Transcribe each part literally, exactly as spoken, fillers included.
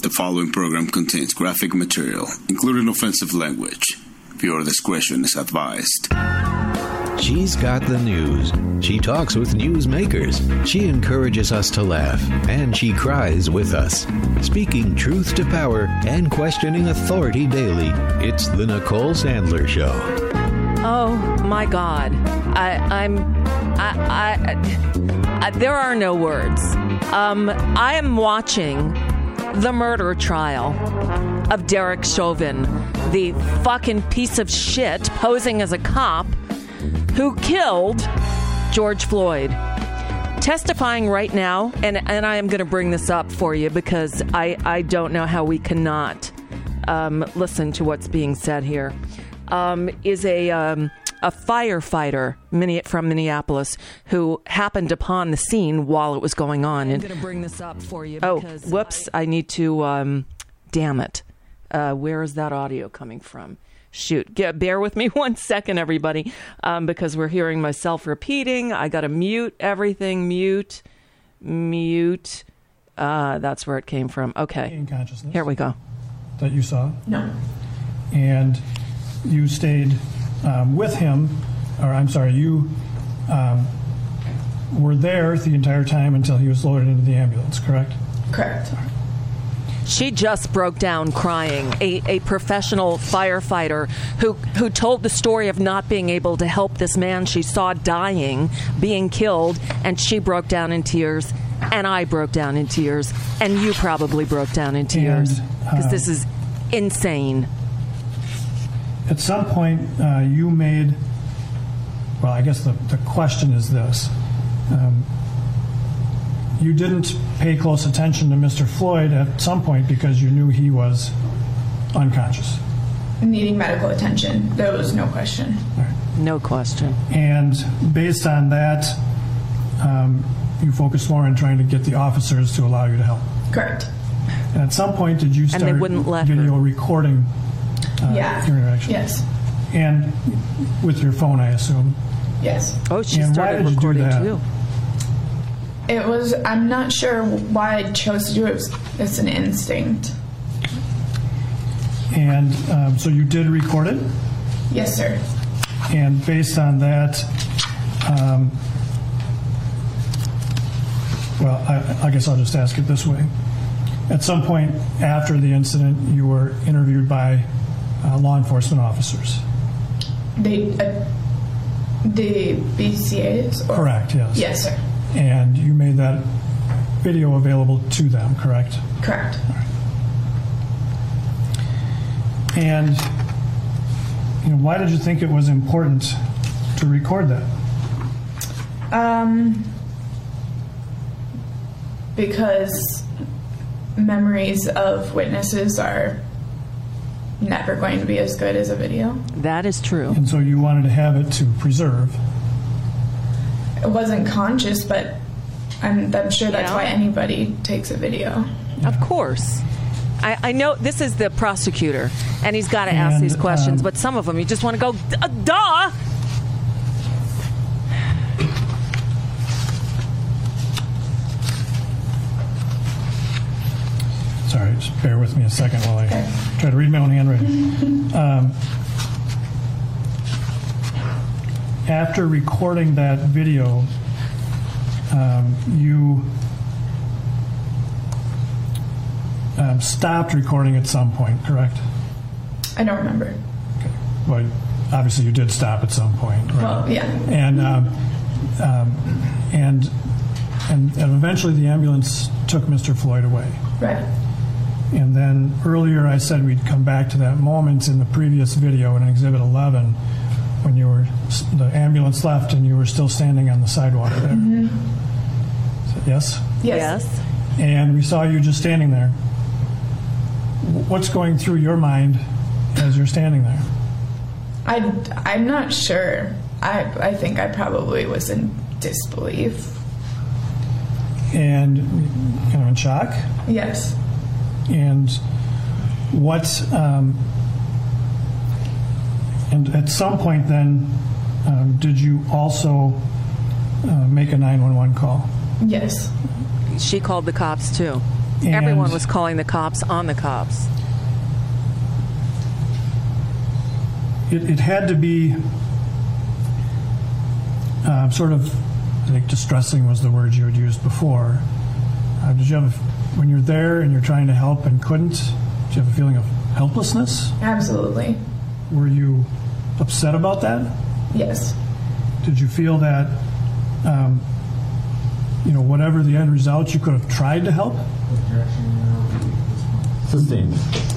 The following program contains graphic material, including offensive language. Viewer discretion is advised. She's got the news. She talks with newsmakers. She encourages us to laugh, and she cries with us. Speaking truth to power and questioning authority daily, it's the Nicole Sandler Show. Oh my God, I, I'm, I, I, I, there are no words. Um, I am watching the murder trial of Derek Chauvin, the fucking piece of shit posing as a cop who killed George Floyd. Testifying right now, and, and I am going to bring this up for you because I, I don't know how we cannot um, listen to what's being said here, um, is a um, a firefighter from Minneapolis who happened upon the scene while it was going on. I'm going to bring this up for you. Oh, whoops, I, I need to, um, damn it. Uh, where is that audio coming from? Shoot, Get, bear with me one second, everybody, um, because we're hearing myself repeating. I got to mute everything, mute, mute. Uh, that's where it came from. Okay, in consciousness. Here we go. That you saw? No. And you stayed um, with him, or I'm sorry, you um, were there the entire time until he was loaded into the ambulance, correct? Correct. She just broke down crying, a, a professional firefighter who, who told the story of not being able to help this man she saw dying, being killed, and she broke down in tears, and I broke down in tears, and you probably broke down in tears, because uh, this is insane. At some point, uh, you made, well, I guess the, the question is this. Um, You didn't pay close attention to Mister Floyd at some point because you knew he was unconscious. Needing medical attention. There was no question. Right. No question. And based on that, um, you focused more on trying to get the officers to allow you to help. Correct. And at some point, did you start and they wouldn't let video her. recording uh, yeah. your interaction? Yes. And with your phone, I assume? Yes. Oh, she and started why did recording you do that? too. It was, I'm not sure why I chose to do it. It's an instinct. And um, so you did record it? Yes, sir. And based on that, um, well, I, I guess I'll just ask it this way. At some point after the incident, you were interviewed by uh, law enforcement officers. The, uh, the B C As? Or? Correct, yes. Yes, sir. And you made that video available to them, correct? Correct. All right. And you know, why did you think it was important to record that? Um, because memories of witnesses are never going to be as good as a video. That is true. And so you wanted to have it to preserve. It wasn't conscious, but I'm, I'm sure that's Yeah. why anybody takes a video. Yeah. Of course. I, I know this is the prosecutor, and he's got to ask And, these questions, um, but some of them you just want to go, uh, duh! Sorry, just bear with me a second while I Okay. try to read my own handwriting. um, after recording that video, um, you um, stopped recording at some point, correct? I don't remember. Okay. Well, obviously you did stop at some point, right? Well, yeah. And um, um, and and and eventually the ambulance took Mister Floyd away. Right. And then earlier I said we'd come back to that moment in the previous video in Exhibit eleven when you were, the ambulance left and you were still standing on the sidewalk there. Mm-hmm. So, yes? Yes. Yes. And we saw you just standing there. What's going through your mind as you're standing there? I, I'm not sure. I, I think I probably was in disbelief. And, you know, in shock? Yes. And what, um, and at some point then, um, did you also uh, make a nine one one call? Yes. She called the cops too. And Everyone was calling the cops on the cops. It, it had to be uh, sort of, I think distressing was the word you had used before. Uh, did you have, a, when you're there and you're trying to help and couldn't, did you have a feeling of helplessness? Absolutely. Were you upset about that? Yes. Did you feel that, um, you know, whatever the end result, you could have tried to help? Sustained.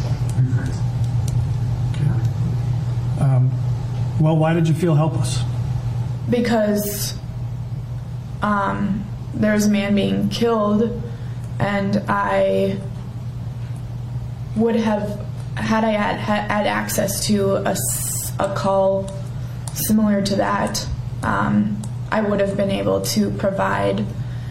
Um, well, why did you feel helpless? Because um, there was a man being killed, and I would have, had I had, had access to a, a call similar to that, um, I would have been able to provide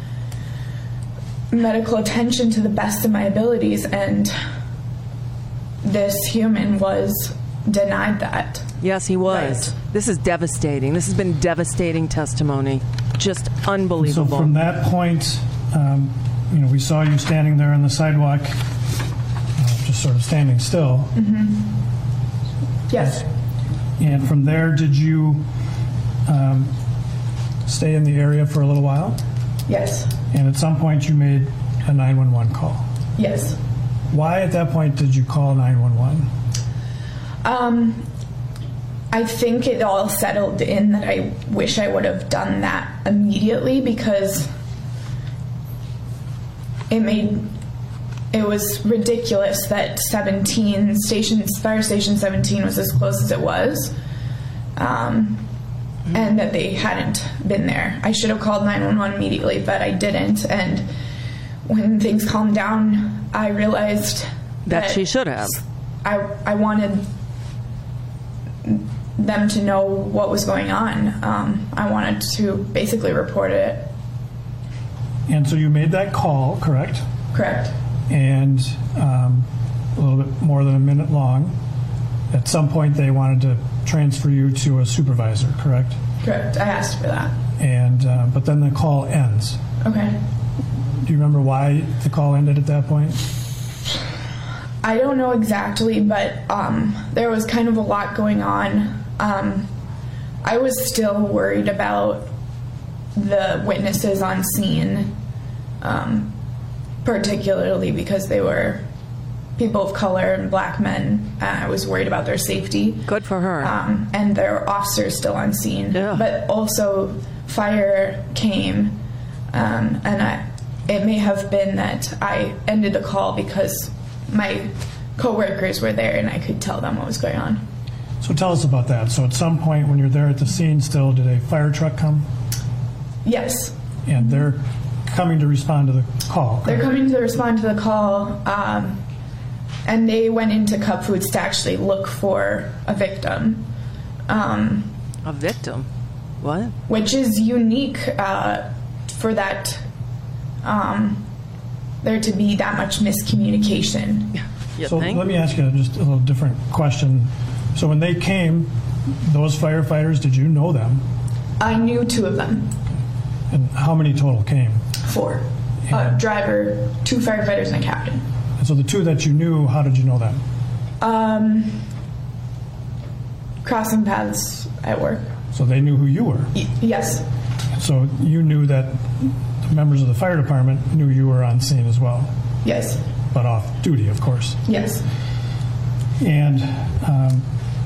medical attention to the best of my abilities, and this human was denied that. Yes, he was. Right. This is devastating. This has been devastating testimony. Just unbelievable. So from that point, um, you know, we saw you standing there on the sidewalk, uh, just sort of standing still. Mm-hmm. Yes. And from there, did you um, stay in the area for a little while? Yes. And at some point, you made a nine one one call. Yes. Why at that point did you call nine one one? Um, I think it all settled in that I wish I would have done that immediately, because it made it was ridiculous that seventeen stations, fire station seventeen, was as close as it was, um, and that they hadn't been there. I should have called nine one one immediately, but I didn't. And when things calmed down, I realized that, that she should have. I I wanted them to know what was going on. Um, I wanted to basically report it. And so you made that call, correct? Correct. And um, a little bit more than a minute long. At some point, they wanted to transfer you to a supervisor, correct? Correct. I asked for that. And uh, but then the call ends. Okay. Do you remember why the call ended at that point? I don't know exactly, but um, there was kind of a lot going on. Um, I was still worried about the witnesses on scene, um, particularly because they were people of color and black men. Uh, I was worried about their safety. Good for her. Um, and there were officers still on scene. Yeah. But also fire came, um, and I, it may have been that I ended the call because my co-workers were there and I could tell them what was going on. So tell us about that. So at some point when you're there at the scene still, did a fire truck come? Yes. And they're coming to respond to the call, correct? They're coming to respond to the call, um, and they went into Cub Foods to actually look for a victim. Um, a victim? What? Which is unique uh, for that, um, there to be that much miscommunication. You so think? Let me ask you just a little different question. So when they came, those firefighters, did you know them? I knew two of them. And how many total came? Four. A driver, two firefighters, and a captain. And so the two that you knew, how did you know them? Um, crossing paths at work. So they knew who you were? Y- yes. So you knew that the members of the fire department knew you were on scene as well? Yes. But off duty, of course. Yes. And um,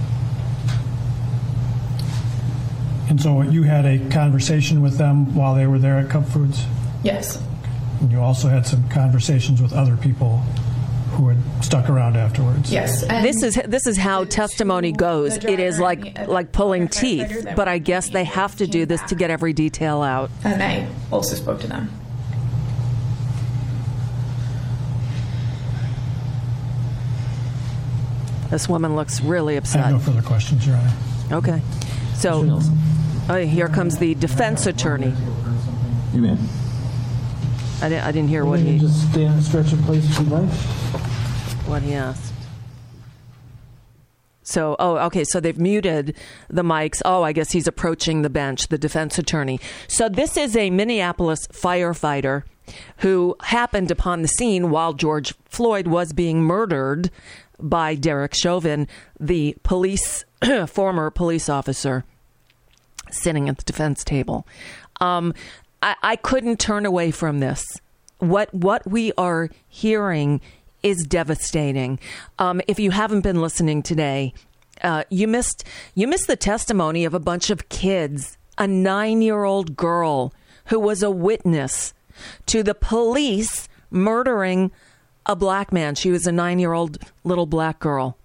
and so you had a conversation with them while they were there at Cub Foods? Yes. And you also had some conversations with other people who had stuck around afterwards? Yes. And This is this is how testimony goes. the It is driver like and the like pulling other firefighter teeth, that but were I guess they have to do came this to back. get every detail out. And I also spoke to them. This woman looks really I upset. have no further questions, Your Honor. Okay. So oh, here comes the defense attorney. You may. I didn't, I didn't hear what You he can just stand and stretch in place if you'd like. what he asked. So, oh, okay. So they've muted the mics. Oh, I guess he's approaching the bench, the defense attorney. So this is a Minneapolis firefighter who happened upon the scene while George Floyd was being murdered by Derek Chauvin, the police, former police officer sitting at the defense table. Um, I, I couldn't turn away from this. What what we are hearing is devastating. Um, if you haven't been listening today, uh, you missed you missed the testimony of a bunch of kids, a nine-year-old girl who was a witness to the police murdering a black man. She was a nine-year-old little black girl.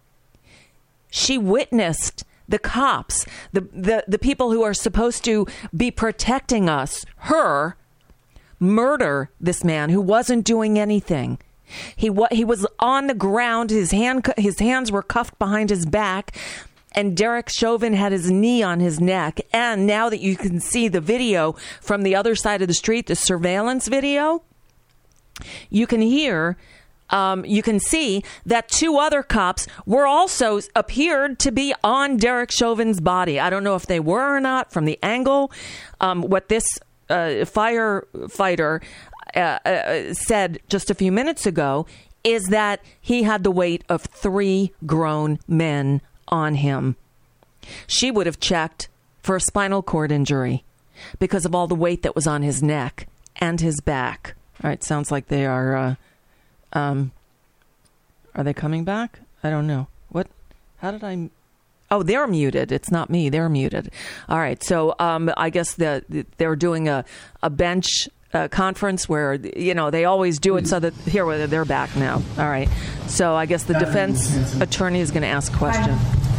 She witnessed the cops, the, the, the people who are supposed to be protecting us, her, murder this man who wasn't doing anything. He wa- he was on the ground. His hand his hands were cuffed behind his back, and Derek Chauvin had his knee on his neck. And now that you can see the video from the other side of the street, the surveillance video, you can hear, um, you can see that two other cops were also appeared to be on Derek Chauvin's body. I don't know if they were or not from the angle. Um, what this uh, firefighter uh, uh, said just a few minutes ago is that he had the weight of three grown men on him. She would have checked for a spinal cord injury because of all the weight that was on his neck and his back. All right, sounds like they are. Uh, um, are they coming back? I don't know. What? How did I? Oh, they're muted. It's not me. They're muted. All right. So um, I guess the, the they're doing a a bench uh, conference where you know they always do it so that here they're back now. All right. So I guess the defense attorney is going to ask a question.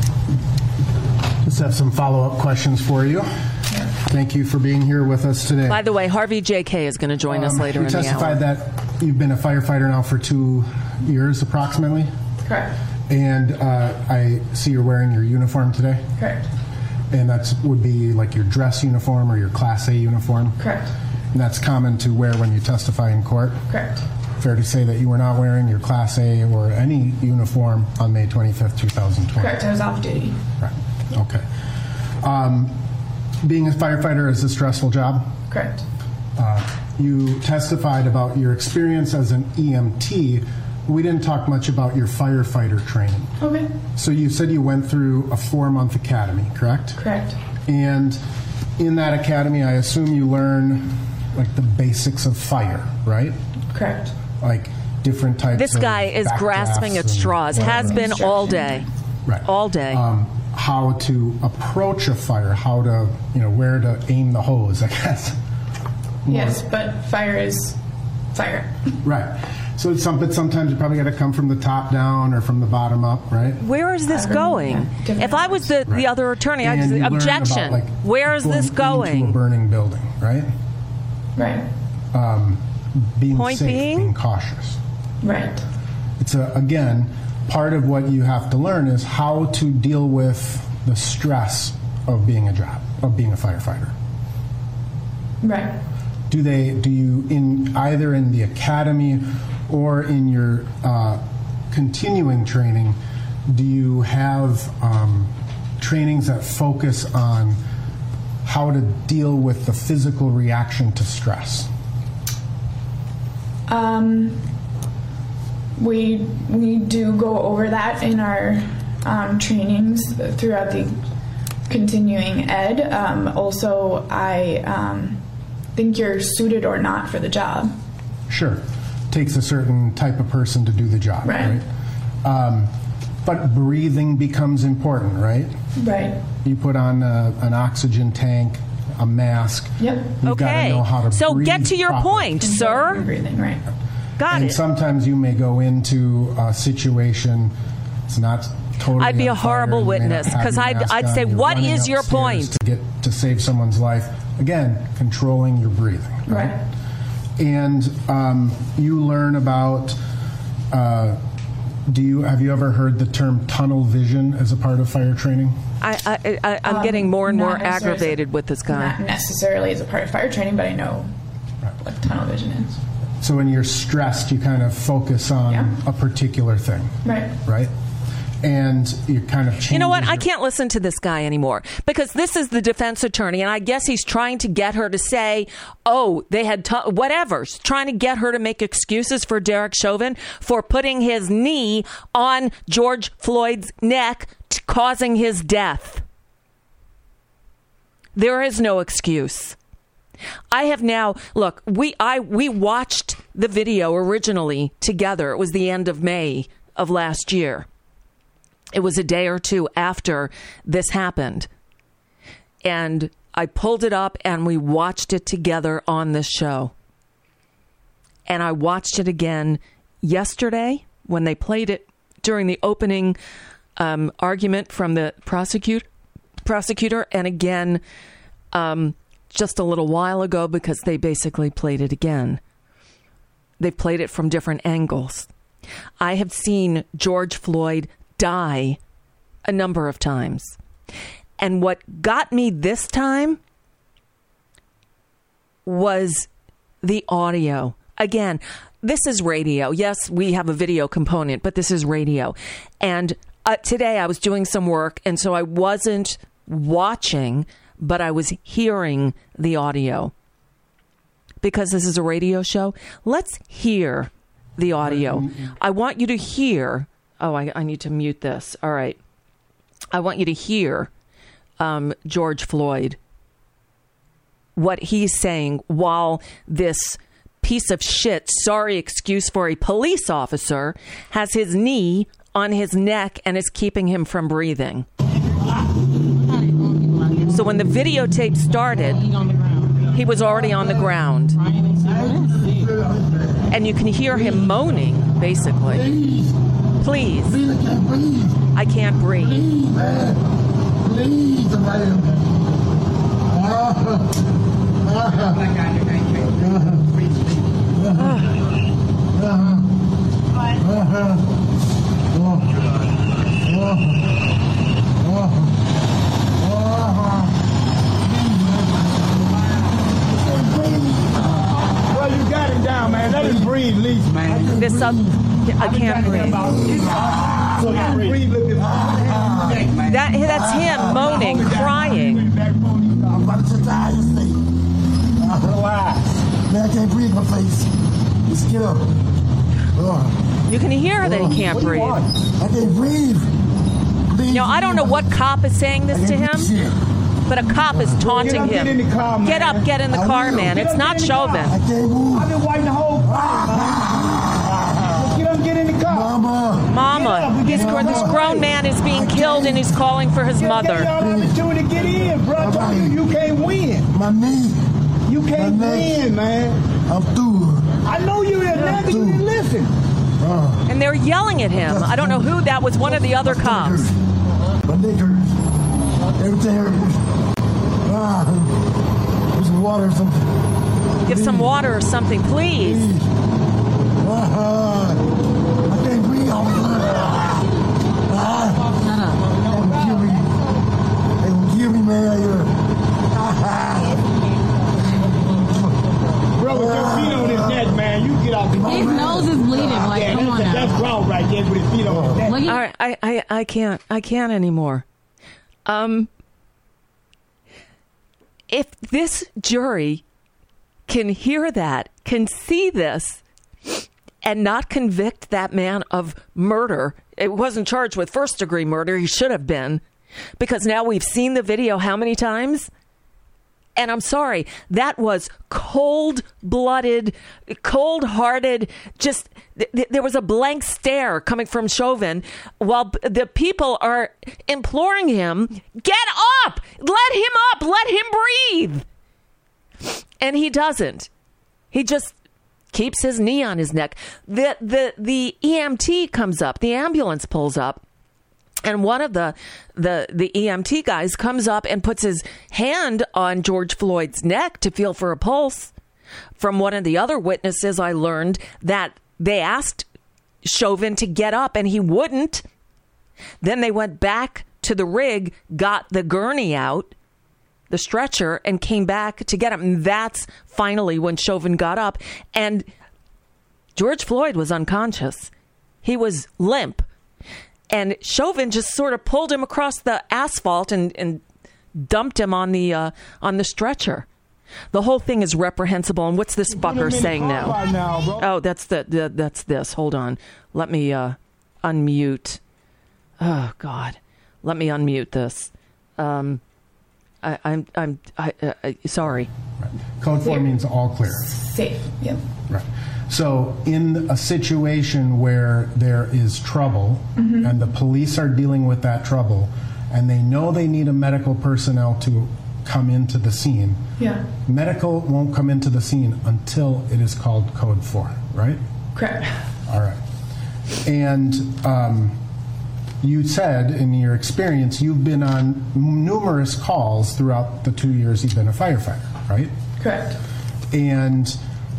Let's have some follow-up questions for you. Thank you for being here with us today. By the way, Harvey J K is going to join um, us later in the hour. You testified that you've been a firefighter now for two years approximately? Correct. And uh, I see you're wearing your uniform today? Correct. And that would be like your dress uniform or your Class A uniform? Correct. And that's common to wear when you testify in court? Correct. Fair to say that you were not wearing your Class A or any uniform on May twenty-fifth, two thousand twenty? Correct. I was off duty. Right. Okay. Um, being a firefighter is a stressful job? Correct. Uh, you testified about your experience as an E M T. We didn't talk much about your firefighter training. Okay. So you said you went through a four-month academy, correct? Correct. And in that academy, I assume you learn like the basics of fire, right? Correct. Like different types This of guy is grasping at straws, has been all day. Right. All day. Um, how to approach a fire, how to, you know, where to aim the hose, I guess. Yes, but fire is fire. Right. So it's some, but sometimes you probably got to come from the top down or from the bottom up, right? Where is this going? Yeah, if I was the, right. the other attorney, I'd And say, you learn objection. about, like, Where is this going into a going? burning building, right? Right. Um, being Point safe, being? being cautious. Right. It's a, again, part of what you have to learn is how to deal with the stress of being a job, of being a firefighter. Right. Do they? Do you in either in the academy or in your uh, continuing training? Do you have um, trainings that focus on how to deal with the physical reaction to stress? Um, we we do go over that in our um, trainings throughout the continuing ed. Um, also, I um, think you're suited or not for the job. Sure. Takes a certain type of person to do the job, right? right? Um, but breathing becomes important, right? Right. You put on a, an oxygen tank, a mask. Yep. You've Okay. got to know how to so breathe get to your properly. point, sir. Breathing, right. Got and it. sometimes you may go into a situation, it's not totally I'd be a on fire, horrible you may not witness, have 'cause your I'd- mask I'd on, say, you're what running is your upstairs point? To get to save someone's life. Again, controlling your breathing. Right. Right. And um, you learn about. Uh, do you have you ever heard the term tunnel vision as a part of fire training? I, I, I, I'm Um, getting more and not more necessarily- aggravated with this guy. Not necessarily as a part of fire training, but I know what tunnel vision is. So when you're stressed, you kind of focus on Yeah. a particular thing. Right. Right? and you kind of change. You know what? I can't listen to this guy anymore because this is the defense attorney, and I guess he's trying to get her to say, oh, they had t- whatever, trying to get her to make excuses for Derek Chauvin for putting his knee on George Floyd's neck, t- causing his death. There is no excuse. I have now, look, we I we watched the video originally together. It was the end of May of last year. It was a day or two after this happened. And I pulled it up and we watched it together on this show. And I watched it again yesterday when they played it during the opening um, argument from the prosecute, prosecutor. And again, um, just a little while ago because they basically played it again. They played it from different angles. I have seen George Floyd die a number of times. And what got me this time was the audio. Again, this is radio. Yes, we have a video component, but this is radio. And uh, today I was doing some work, and so I wasn't watching, but I was hearing the audio. Because this is a radio show, let's hear the audio. I want you to hear. Oh, I, I need to mute this. All right. I want you to hear um, George Floyd, what he's saying while this piece of shit, sorry excuse for a police officer, has his knee on his neck and is keeping him from breathing. So when the videotape started, he was already on the ground. And you can hear him moaning, basically. Please. I can't breathe. Please, Well, you got him down, man. Let him breathe, at least, man. This up, I can't breathe. That that's him moaning, crying. I'm about to die in your face. Man, I can't breathe in my face. Just get up. You can hear that he can't breathe. I can't breathe. You know, I don't know what cop is saying this to him, but a cop is taunting him. Get up, get in the car, man. It's not Chauvin. I can't move. I've been waiting the whole time. Get up, get in the car. Mama. Mama, he's, this grown man is being killed and he's calling for his mother. Get y'all opportunity to get in, bro. I told you, you can't win. My knee. You can't win, man. I'm through. I know you didn't never you didn't listen. Uh, And they're yelling at him. I don't know who that was, one of the other cops. My neck hurts. Everything hurts. Ah, there's some water or something. Give some water or something, please. Please. Ah, I can't breathe. Ah, ah, they gonna kill me. They gonna kill me, man. You're, ah, Bro, with your feet on his neck, man, you get off the His nose is bleeding. Like, yeah, come that's, on now. that's wrong right there with his feet on his neck. Look at- All right, I, I, I can't. I can't anymore. Um, if this jury can hear that, can see this, and not convict that man of murder, it wasn't charged with first degree murder. He should have been, because now we've seen the video how many times? And I'm sorry, that was cold-blooded, cold-hearted, just, th- there was a blank stare coming from Chauvin while b- the people are imploring him, get up! Let him up! Let him breathe! And he doesn't. He just keeps his knee on his neck. The, the, the E M T comes up, the ambulance pulls up. And one of the, the the E M T guys comes up and puts his hand on George Floyd's neck to feel for a pulse. From one of the other witnesses, I learned that they asked Chauvin to get up and he wouldn't. Then they went back to the rig, got the gurney out, the stretcher, and came back to get him. And that's finally when Chauvin got up. And George Floyd was unconscious. He was limp. and Chauvin just sort of pulled him across the asphalt and, and dumped him on the uh, on the stretcher. The whole thing is reprehensible. And what's this fucker saying now? now oh, that's the, the that's this. Hold on. Let me uh, unmute. Oh God, let me unmute this. Um, I, I'm I'm I, uh, I, sorry. Right. Code four means all clear. Safe. Yep. Right. So in a situation where there is trouble mm-hmm. and the police are dealing with that trouble, and they know they need a medical personnel to come into the scene, yeah. medical won't come into the scene until it is called code four, right? Correct. All right. And um, you said in your experience you've been on numerous calls throughout the two years you've been a firefighter, right? Correct. And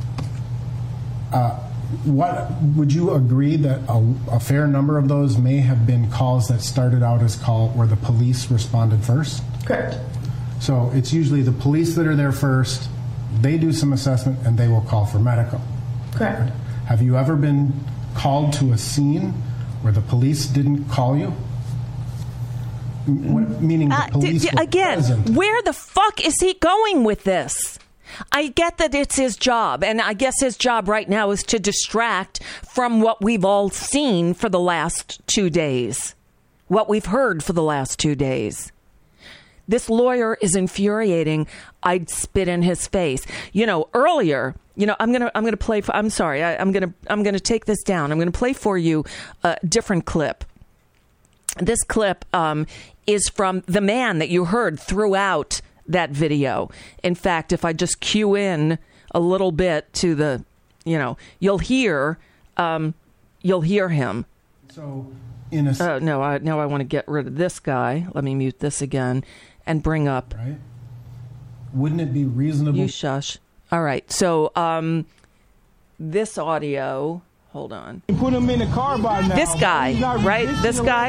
uh, what would you agree that a, a fair number of those may have been calls that started out as call where the police responded first? Correct. So it's usually the police that are there first, they do some assessment, and they will call for medical. Correct. Right? Have you ever been called to a scene where the police didn't call you? What, meaning the uh, police d- d- were Again, present. Where the fuck is he going with this? I get that it's his job, and I guess his job right now is to distract from what we've all seen for the last two days, what we've heard for the last two days. This lawyer is infuriating. I'd spit in his face. You know, earlier, you know, I'm gonna, I'm gonna play. For, I'm sorry, I, I'm gonna, I'm gonna take this down. I'm gonna play for you a different clip. This clip um, is from the man that you heard throughout that video. In fact, if I just cue in a little bit to the, you know, you'll hear, um, you'll hear him. So, in a oh no, I, now I want to get rid of this guy. Let me mute this again. And bring up. Right. Wouldn't it be reasonable? You shush. All right. So, um, this audio. Hold on. Put him in the car by now. This guy, right? This guy.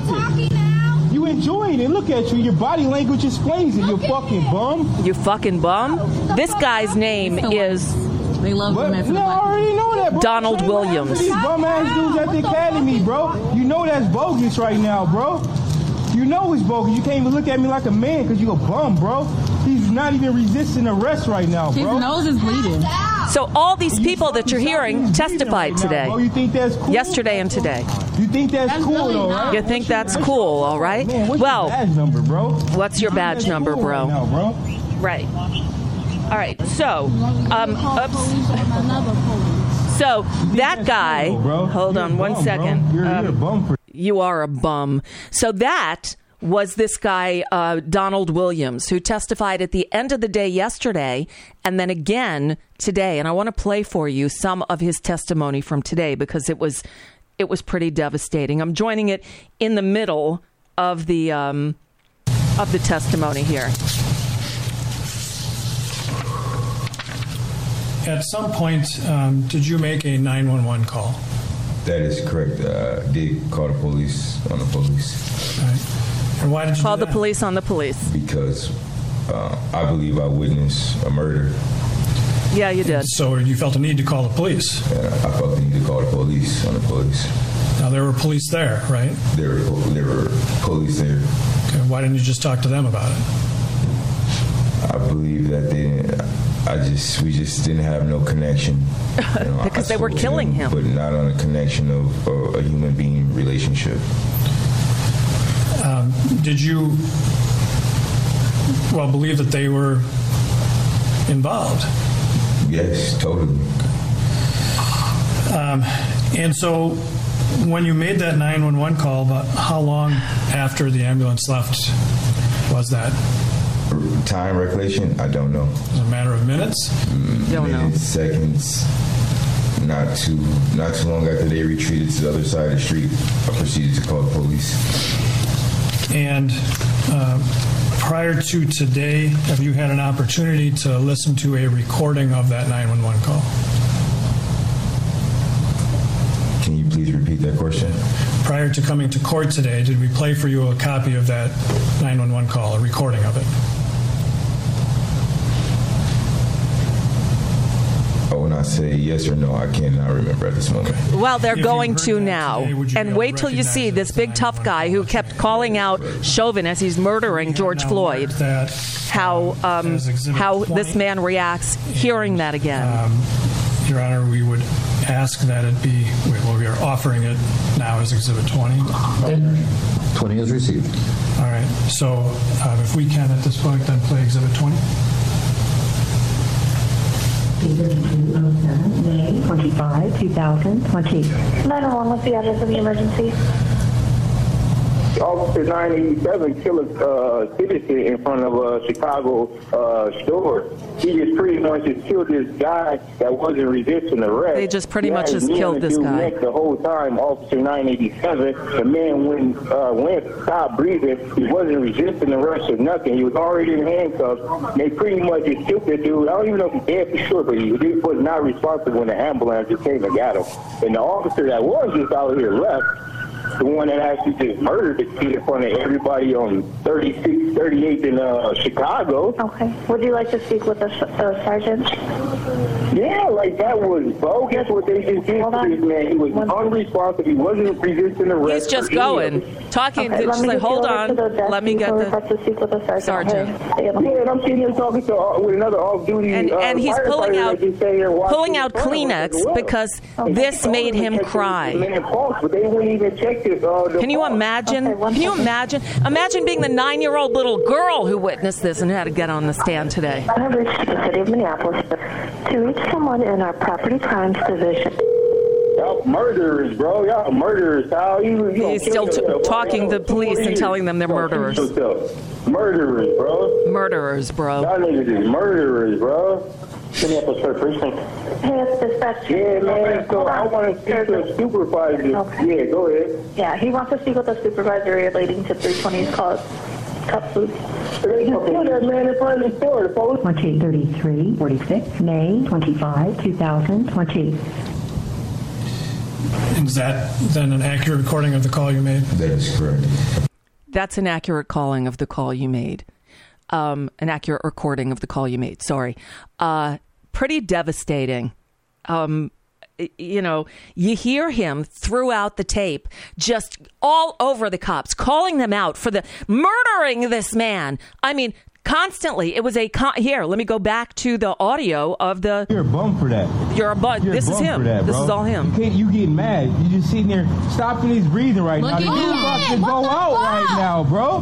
You enjoying it? Look at you. Your body language explains it. You fucking bum. You fucking bum. This guy's name is. They love but, him. No, I already know that, bro. Donald Williams. These bum ass dudes at the academy, bro. You know that's bogus right now, bro. You know it's bogus. You can't even look at me like a man because you a bum, bro. He's not even resisting arrest right now, bro. His nose is bleeding. So all these people that you're hearing testified right today. Now, bro. You think that's cool? Yesterday and today. You think that's, that's cool, really though, right? You think that's cool, all right? Man, what's well, your badge number, bro? What's your badge that's number, cool bro? Right, now, bro? Right. All right. So, um, oops. So that guy. Cool, hold you're on one bum, second. You're, um, you're a bum for- you are a bum. So that was this guy, uh, Donald Williams, who testified at the end of the day yesterday and then again today. And I want to play for you some of his testimony from today because it was it was pretty devastating. I'm joining it in the middle of the um, of the testimony here. At some point, um, did you make a nine one one call? That is correct. Uh, I did call the police on the police. All right. And why did you call do the police on the police? Because uh, I believe I witnessed a murder. Yeah, you did. So you felt a need to call the police? And I felt the need to call the police on the police. Now, there were police there, right? There were, there were police there. Okay, why didn't you just talk to them about it? I believe that they didn't. I just, we just didn't have no connection. You know, because they were killing him, him. But not on a connection of uh, a human being relationship. Um, did you, well, believe that they were involved? Yes, totally. Um, and so when you made that nine one one call, about how long after the ambulance left was that? Time recollection? I don't know. Was it a matter of minutes? Mm, don't minutes, know. Seconds. Not too, not too long after they retreated to the other side of the street, I proceeded to call the police. And uh, prior to today, have you had an opportunity to listen to a recording of that nine one one call? Can you please repeat that question? Prior to coming to court today, did we play for you a copy of that nine one one call, a recording of it? Oh, when I cannot say yes or no. I cannot remember at this moment. Well, they're If you going heard to that now. today, would you be And able wait to till you recognize see it this as big nine tough one one? guy who kept calling out Chauvin as he's murdering George Now Floyd. mark that, How um, as Exhibit how twenty. this man reacts hearing that again. Um, Your Honor, we would ask that it be, well, we are offering it now as Exhibit twenty. twenty is received. All right, so um, if we can at this point, then play Exhibit twenty. May twenty-five, two thousand twenty. nine one one, what's the address of the emergency? Officer nine eighty-seven killed a uh, citizen in front of a Chicago uh, store. He just pretty much just killed this guy that wasn't resisting arrest. They just pretty He much had his just knee killed on the this dude's guy. neck the whole time. Officer nine eighty-seven, the man went, uh, went, stopped breathing. He wasn't resisting arrest or nothing. He was already in handcuffs. They pretty much just killed that dude. I don't even know if he's dead for sure, but he was not responsible when the ambulance just came and got him. And the officer that was just out here left, the one that actually just murdered the kid in front of everybody on thirty-six, thirty-eighth in uh, Chicago. Okay. Would you like to speak with the uh, sergeant? Yeah, like that was bogus what they just did to this man. He was unresponsive. He wasn't resisting arrest. He's just or any of going, it. talking. Okay, to, let just me like, get you hold over on, to the desk let me get before we the have to speak with the sergeant. sergeant. Okay, stay on the- Yeah, and I'm sitting here talking to uh, with another off-duty And, uh, and he's firefighter pulling that out just sat here watching pulling the out front of us as Kleenex well. because And this he made told him them to check cry. the minute pulse, but they wouldn't even check this. Uh, the Can you pulse. imagine? Okay, one Can you second. imagine? Imagine being the nine-year-old little girl who witnessed this and had to get on the stand today. I have reached the city of Minneapolis to reach someone in our property crimes division. Y'all murderers, bro. Y'all murderers. How you? you He's still t- talking to the police and telling them they're murderers. Murderers, bro. Murderers, bro. Y'all niggas is murderers, bro. Minneapolis Third Precinct. Hey, it's dispatch. Yeah, man. So I want to speak to a supervisor. Okay. Yeah, go ahead. Yeah, he wants to speak with a supervisor relating to three twenty's cause. Cup food. They just killed that man in front of the store. The police. twenty thirty-three forty-six, May twenty-five, two thousand twenty. Is that then an accurate recording of the call you made? That is correct. That's an accurate calling of the call you made. Um, an accurate recording of the call you made. Sorry. Uh, pretty devastating. Um, you know, you hear him throughout the tape, just all over the cops, calling them out for the murdering this man. I mean, constantly. It was a con- here. Let me go back to the audio of the. You're a bum for that. You're a bum. You're This a is bum him. for that, This bro. is all him. You, can't, you getting mad. You just sitting there stopping his breathing right Look now. at The him. dude about to What go the out fuck? right now, bro.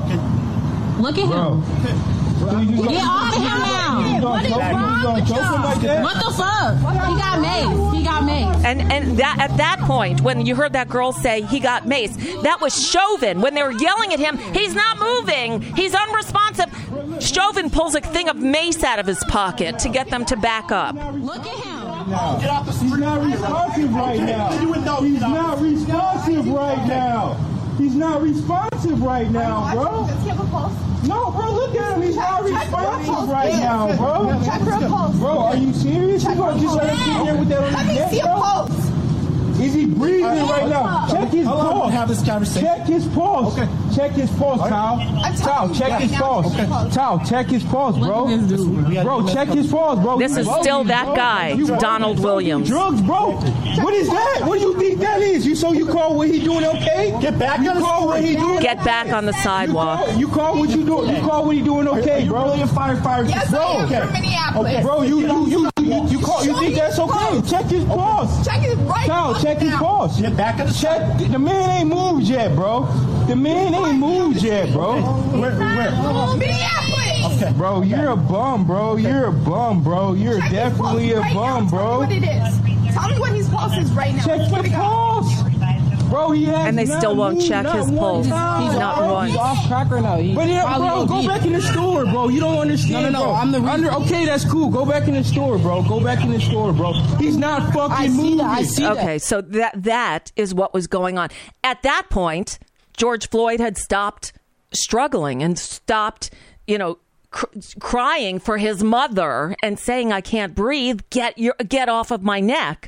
Look at Bro. him. So you just Get gonna- off of him now. You gonna What is choke him? You wrong gonna with choke him like that? What the fuck? He got maced. He got maced. And and that at that point, when you heard that girl say he got maced, that was Chauvin. When they were yelling at him, he's not moving. He's unresponsive. Chauvin pulls a thing of mace out of his pocket to get them to back up. Look at him. Now. He's not responsive right now. He's not responsive right now. He's not responsive right now, bro. Does he have a pulse? No, bro, look at him. He's not Check for a responsive pulse. right now, bro. Check for a pulse. Bro, are you serious? You gonna just let him sit there with that on Let his me neck, see a bro? pulse. Is he breathing right now? Check his Hold on, pulse. have this conversation. Check his pulse. Okay. Check his pulse, Kyle. I'm Kyle, telling you check right his now, pulse. check his pulse. Kyle, check his pulse, bro. Look at this dude. Bro, check his pulse, bro. This You is bogus, still that bro. guy, You bogus. Donald Williams. Drugs, bro. What is that? What do you think that is? You so you call what he doing okay? Get back You on the call what he doing? Get back on the You sidewalk. call, you call what you doing? You call what he doing Are okay, you bro? really a firefighter? Yes, Bro, I am okay. from Minneapolis. Bro, you you you you, you call you think that's okay? Check his pulse. Check his right Kyle, pulse check his now. pulse. Get back on the Check. The man ain't moved yet, bro. The man ain't moved yet, bro. Where? Where? Minneapolis. Okay. Bro, you're a bum, bro. You're a bum, bro. You're Check his definitely pulse a right bum, now. bro. Tell me what it is. Tell me what his pulse is right now. Check Swear the to God. pulse. Bro, he has And they not still won't moved check not his one pulse. time, He's Not bro. once. He's off crack or no? He But yeah, probably bro, go O D. back in the store, bro. You don't understand, No, no, no, bro. I'm the Under, okay, that's cool. Go back in the store, bro. Go back in the store, bro. He's not fucking I see moving. that. I see that. Okay, so that that is what was going on. At that point, George Floyd had stopped struggling and stopped, you know, cr- crying for his mother and saying, "I can't breathe. Get your get off of my neck."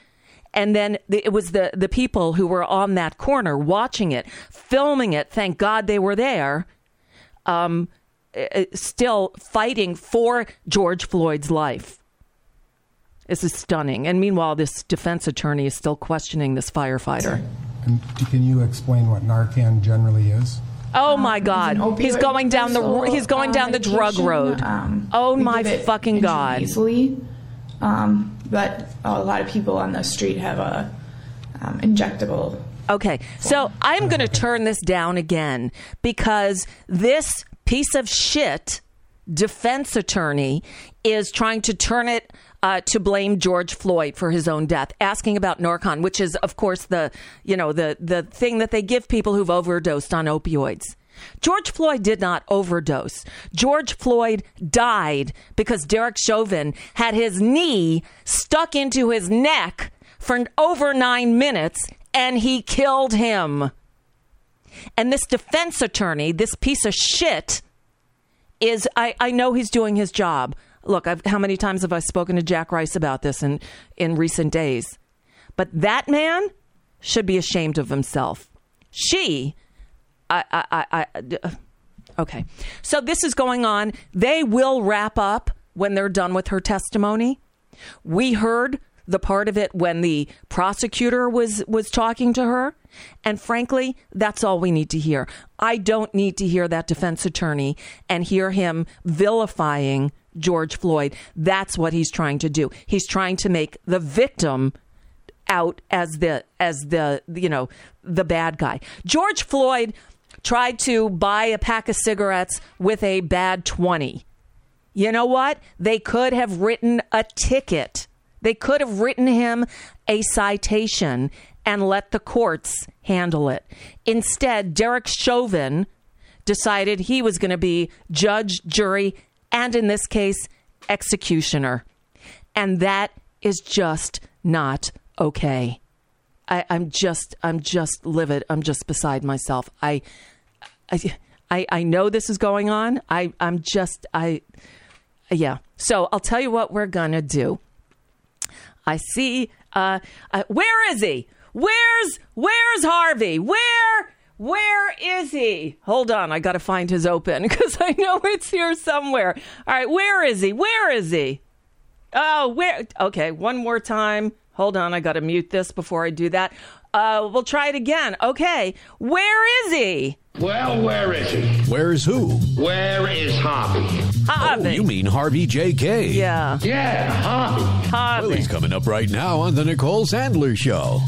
And then the, it was the the people who were on that corner watching it, filming it. Thank God they were there. Um, uh, still fighting for George Floyd's life. This is stunning. And meanwhile, this defense attorney is still questioning this firefighter. And can you explain what Narcan generally is? Oh my God! Opioid He's going down the reversal, he's going uh, down the drug medication. road. Um, oh we my give it fucking God! Easily, um, but a lot of people on the street have a um, injectable. Okay, so I'm going to turn this down again because this piece of shit defense attorney is trying to turn it uh, to blame George Floyd for his own death, asking about Narcan, which is, of course, the you know the the thing that they give people who've overdosed on opioids. George Floyd did not overdose. George Floyd died because Derek Chauvin had his knee stuck into his neck for over nine minutes, and he killed him. And this defense attorney, this piece of shit, is, I, I know he's doing his job. Look, I've, how many times have I spoken to Jack Rice about this in, in recent days? But that man should be ashamed of himself. She, I, I, I, I okay. So this is going on. They will wrap up when they're done with her testimony. We heard the part of it when the prosecutor was, was talking to her. And frankly, that's all we need to hear. I don't need to hear that defense attorney and hear him vilifying George Floyd. That's what he's trying to do. He's trying to make the victim out as the, as the, you know, the bad guy. George Floyd tried to buy a pack of cigarettes with a bad twenty. You know what? They could have written a ticket. They could have written him a citation and let the courts handle it. Instead, Derek Chauvin decided he was going to be judge, jury, and in this case, executioner. And that is just not okay. I, I'm just, I'm just livid. I'm just beside myself. I, I, I, I know this is going on. I, I'm just, I, yeah. So I'll tell you what we're going to do. I see. Uh, uh, where is he? Where's Where's Harvey? Where Where is he? Hold on. I got to find his open because I know it's here somewhere. All right. Where is he? Where is he? Oh, where? Okay. One more time. Hold on. I got to mute this before I do that. Uh, we'll try it again. Okay. Where is he? Well, where is he? Where's who? Where is Harvey? Harvey. Oh, you mean Harvey J K? Yeah. Yeah, Harvey. Harvey. Well, he's coming up right now on the Nicole Sandler Show.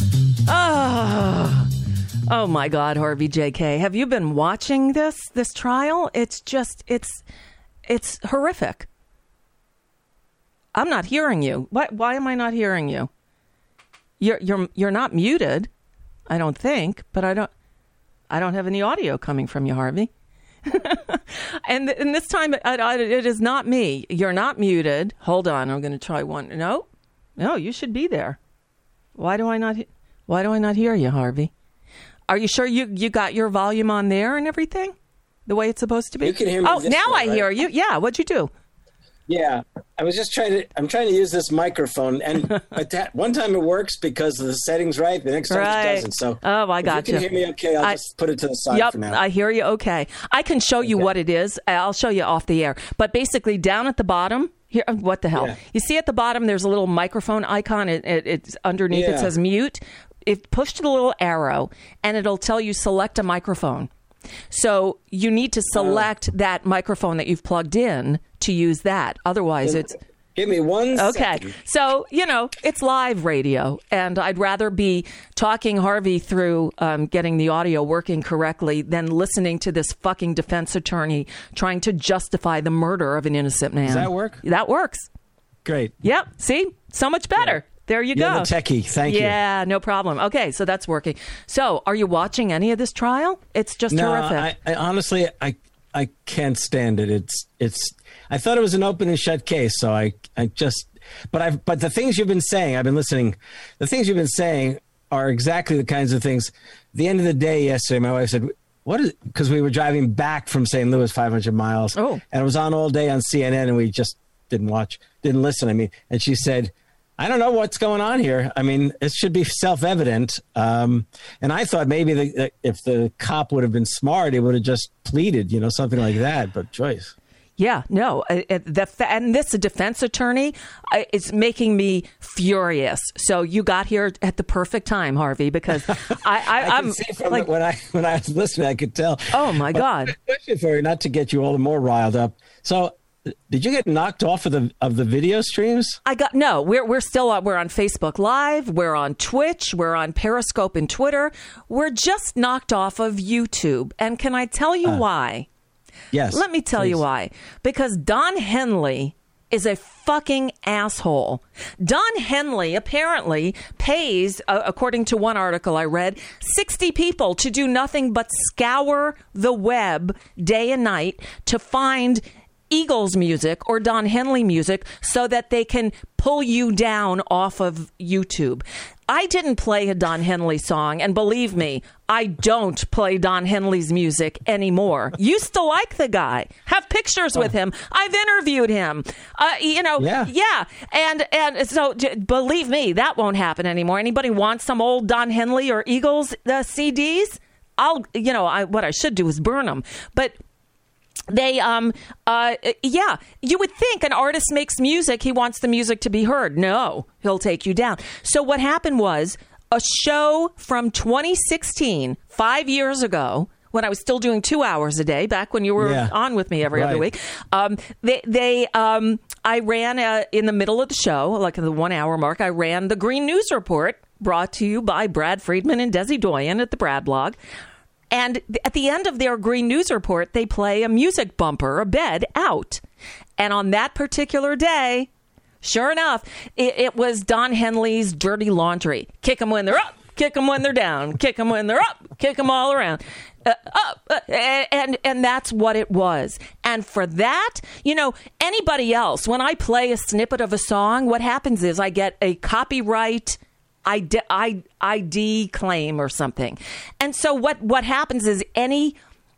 Oh, oh my God, Harvey J K. Have you been watching this, this trial? It's just, it's, it's horrific. I'm not hearing you. Why, why am I not hearing you? You're, you're, you're not muted, I don't think, but I don't, I don't have any audio coming from you, Harvey. and, and this time, it, it is not me. You're not muted. Hold on. I'm going to try one. No, no, you should be there. Why do I not, why do I not hear you, Harvey? Are you sure you, you got your volume on there and everything the way it's supposed to be? You can hear me. Oh, this now way, I right? hear you. Yeah. What'd you do? Yeah, I was just trying to. I'm trying to use this microphone, and at that one time it works because the setting's right. The next time right. it doesn't. So, oh, I got if you. Can hear me okay? I'll I, just put it to the side yep, for now. I hear you. Okay, I can show you okay. what it is. I'll show you off the air. But basically, down at the bottom here, what the hell? Yeah. You see at the bottom, there's a little microphone icon. It, it, it's underneath. Yeah. It says mute. If push the little arrow, and it'll tell you select a microphone. So you need to select uh, that microphone that you've plugged in to use that. Otherwise, it's... Give me one Okay. second. So, you know, it's live radio, and I'd rather be talking Harvey through um, getting the audio working correctly than listening to this fucking defense attorney trying to justify the murder of an innocent man. Does that work? That works. Great. Yep. See? So much better. Yeah. There you You're go. the techie. Thank yeah, you. Yeah, no problem. Okay, so that's working. So, are you watching any of this trial? It's just no, horrific. I, I honestly, I, I can't stand it. It's, it's. I thought it was an open and shut case, so I, I just. But I've, but the things you've been saying, I've been listening. The things you've been saying are exactly the kinds of things. At the end of the day, yesterday, my wife said, "What is?" Because we were driving back from Saint Louis, five hundred miles, oh, and it was on all day on C N N, and we just didn't watch, didn't listen. I mean, and she said, I don't know what's going on here. I mean, it should be self-evident. Um, and I thought maybe the, the, if the cop would have been smart, he would have just pleaded, you know, something like that. But Joyce. Yeah, no, uh, uh, the fa- and this defense attorney uh, is making me furious. So you got here at the perfect time, Harvey, because I, I, I I'm can see from like, the, when I when I was listening, I could tell. Oh my But God! I have a question for you, not to get you all the more riled up. So, did you get knocked off of the of the video streams? I got no. We're we're still on, we're on Facebook Live. We're on Twitch. We're on Periscope and Twitter. We're just knocked off of YouTube. And can I tell you Uh, why? Yes. Let me tell please. you why. Because Don Henley is a fucking asshole. Don Henley apparently pays, uh, according to one article I read, sixty people to do nothing but scour the web day and night to find Eagles music or Don Henley music so that they can pull you down off of YouTube. I didn't play a Don Henley song, and believe me, I don't play Don Henley's music anymore. Used to like the guy, have pictures with him. I've interviewed him. Uh, you know, Yeah. yeah. And and so j- believe me, that won't happen anymore. Anybody wants some old Don Henley or Eagles uh, C Ds? I'll, you know, I, what I should do is burn them. But They, um, uh, yeah, you would think an artist makes music. He wants the music to be heard. No, he'll take you down. So what happened was a show from twenty sixteen, five years ago, when I was still doing two hours a day, back when you were Yeah. on with me every other Right. week. Um, they, they, um, I ran uh, in the middle of the show, like at the one hour mark, I ran the Green News Report, brought to you by Brad Friedman and Desi Doyen at the Brad blog. And at the end of their Green News Report, they play a music bumper, a bed out. And on that particular day, sure enough, it, it was Don Henley's Dirty Laundry. Kick them when they're up, kick them when they're down, kick them when they're up, kick them all around. Uh, up, uh, and and that's what it was. And for that, you know, anybody else, when I play a snippet of a song, what happens is I get a copyright I D, I, I D claim or something. And so what, what happens is any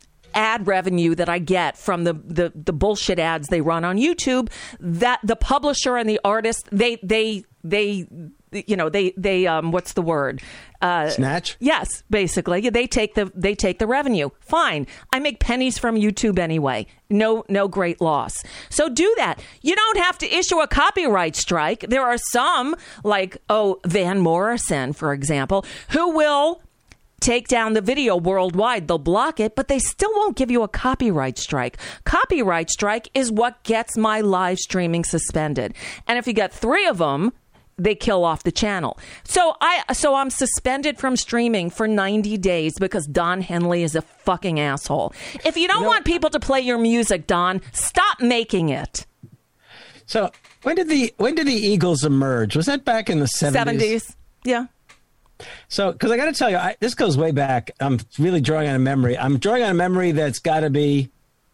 ad revenue that I get from the, the, the bullshit ads they run on YouTube, that the publisher and the artist, they, they, they, you know, they, they, um, what's the word? Uh, Snatch? Yes, basically. They take the, they take the revenue. Fine. I make pennies from YouTube anyway. No, no great loss. So do that. You don't have to issue a copyright strike. There are some, like, oh, Van Morrison, for example, who will take down the video worldwide. They'll block it, but they still won't give you a copyright strike. Copyright strike is what gets my live streaming suspended. And if you get three of them, they kill off the channel. So I so I'm suspended from streaming for ninety days because Don Henley is a fucking asshole. If you don't You know, want people to play your music, Don, stop making it. So when did the when did the Eagles emerge? Was that back in the seventies? seventies. Yeah. So, because I got to tell you, I, this goes way back. I'm really drawing on a memory. I'm drawing on a memory that's got to be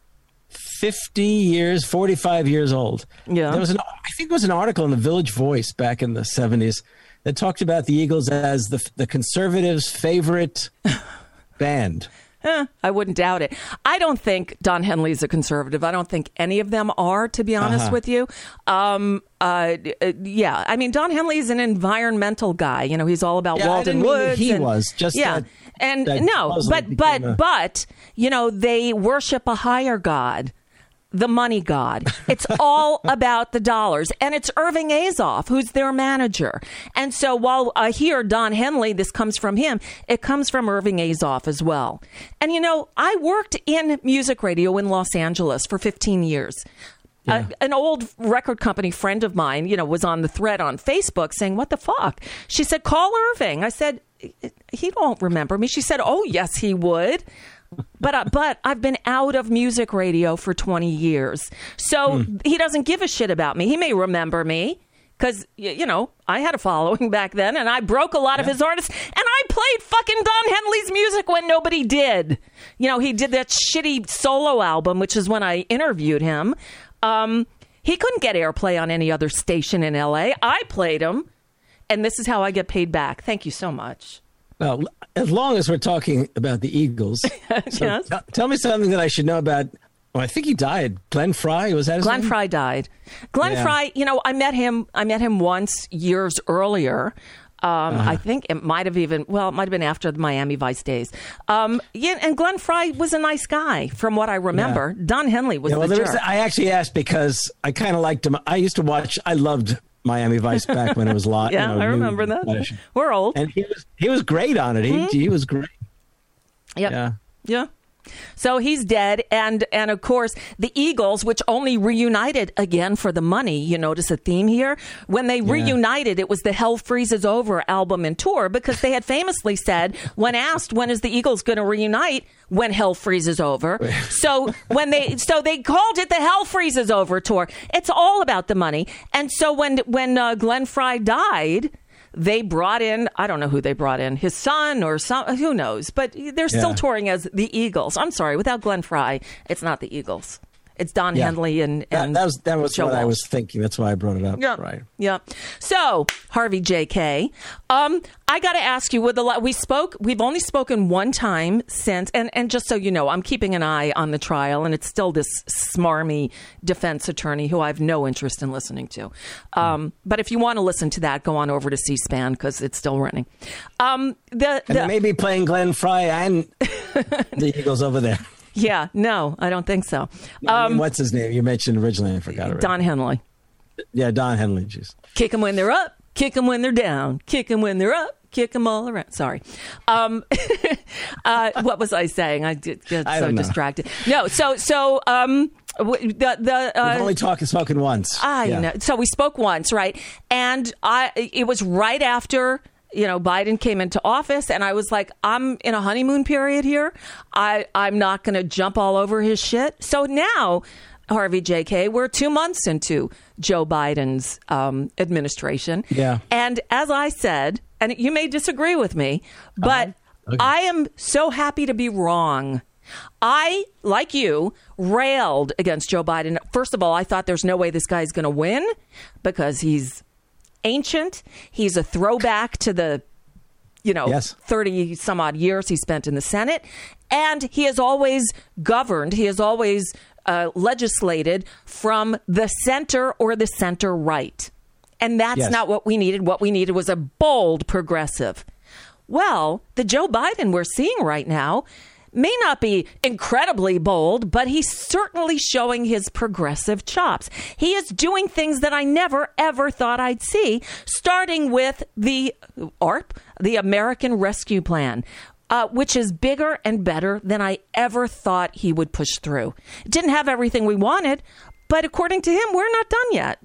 fifty years, forty-five years old. Yeah. There was an, I think it was an article in the Village Voice back in the seventies that talked about the Eagles as the the conservatives' favorite band. Eh, I wouldn't doubt it. I don't think Don Henley's a conservative. I don't think any of them are, to be honest Uh-huh. with you. Um, uh, uh, yeah, I mean, Don Henley's an environmental guy. You know, he's all about Yeah, I Walden didn't mean that Woods. he and- was, just yeah, that- and that no, supposedly but but became a- but you know, they worship a higher god. The money god. It's all about the dollars. And it's Irving Azoff, who's their manager. And so while I hear Don Henley, this comes from him, it comes from Irving Azoff as well. And, you know, I worked in music radio in Los Angeles for fifteen years. Yeah. Uh, an old record company friend of mine, you know, was on the thread on Facebook saying, what the fuck? She said, call Irving. I said, he won't remember me. She said, oh, yes, he would. But uh, but I've been out of music radio for twenty years. So Hmm. he doesn't give a shit about me. He may remember me because, you know, I had a following back then and I broke a lot of Yeah. his artists. And I played fucking Don Henley's music when nobody did. You know, he did that shitty solo album, which is when I interviewed him. Um, he couldn't get airplay on any other station in L A. I played him. And this is how I get paid back. Thank you so much. Well, as long as we're talking about the Eagles, so Yes. t- tell me something that I should know about. Well, I think he died. Glenn Fry, was that his Glenn name? Fry died. Glenn Yeah. Fry, you know, I met him. I met him once years earlier. Um, Uh-huh. I think it might have even, well, it might have been after the Miami Vice days. Um, yeah, and Glenn Fry was a nice guy, from what I remember. Yeah. Don Henley was Yeah, well, the there jerk. was, I actually asked because I kind of liked him. I used to watch. I loved Miami Vice back when it was live. Yeah, you know, I remember new, that. We're old. And he was he was great on it. He Mhm. he was great. Yep. Yeah. Yeah. So he's dead. And, and of course, the Eagles, which only reunited again for the money. You notice a theme here? When they Yeah. reunited, it was the Hell Freezes Over album and tour, because they had famously said, when asked, when is the Eagles going to reunite? When Hell Freezes Over. So when they, so they called it the Hell Freezes Over tour. It's all about the money. And so when, when uh, Glenn Fry died, they brought in, I don't know who they brought in, his son or some, who knows, but they're still Yeah. touring as the Eagles. I'm sorry, without Glenn Fry, it's not the Eagles. It's Don Yeah. Henley and, That, and that was that was Joe what I Walsh. was thinking. That's why I brought it up. Yeah. Right. Yeah. So, Harvey J K, um, I got to ask you, with the we spoke, we've only spoken one time since, and, and just so you know, I'm keeping an eye on the trial, and it's still this smarmy defense attorney who I have no interest in listening to. Um, but if you want to listen to that, go on over to C-SPAN because it's still running. Um, the, And the, maybe playing Glenn Fry and the Eagles over there. yeah, no, I don't think so. No, I mean, Um, what's his name? You mentioned originally. I forgot it. Don Henley. Yeah, Don Henley. Jeez. Kick them when they're up, kick them when they're down, kick them when they're up, kick them all around. Sorry. Um, uh, what was I saying? I did get I so don't know. distracted. No, so, so, um, w- the, the, uh, We've only talked spoken once. I Yeah. know. So we spoke once, right? And I, it was right after, you know, Biden came into office, and I was like, I'm in a honeymoon period here. I, I'm not going to jump all over his shit. So now, Harvey J K, we're two months into Joe Biden's um, administration. Yeah. And as I said, and you may disagree with me, but Uh-huh. Okay. I am so happy to be wrong. I, like you, railed against Joe Biden. First of all, I thought there's no way this guy's going to win because he's ancient. He's a throwback to the, you know, Yes. thirty some odd years he spent in the Senate. And he has always governed, he has always uh, legislated from the center or the center right. And that's Yes. not what we needed. What we needed was a bold progressive. Well, the Joe Biden we're seeing right now may not be incredibly bold, but he's certainly showing his progressive chops. He is doing things that I never, ever thought I'd see, starting with the A R P, the American Rescue Plan, uh, which is bigger and better than I ever thought he would push through. It didn't have everything we wanted, but according to him, we're not done yet.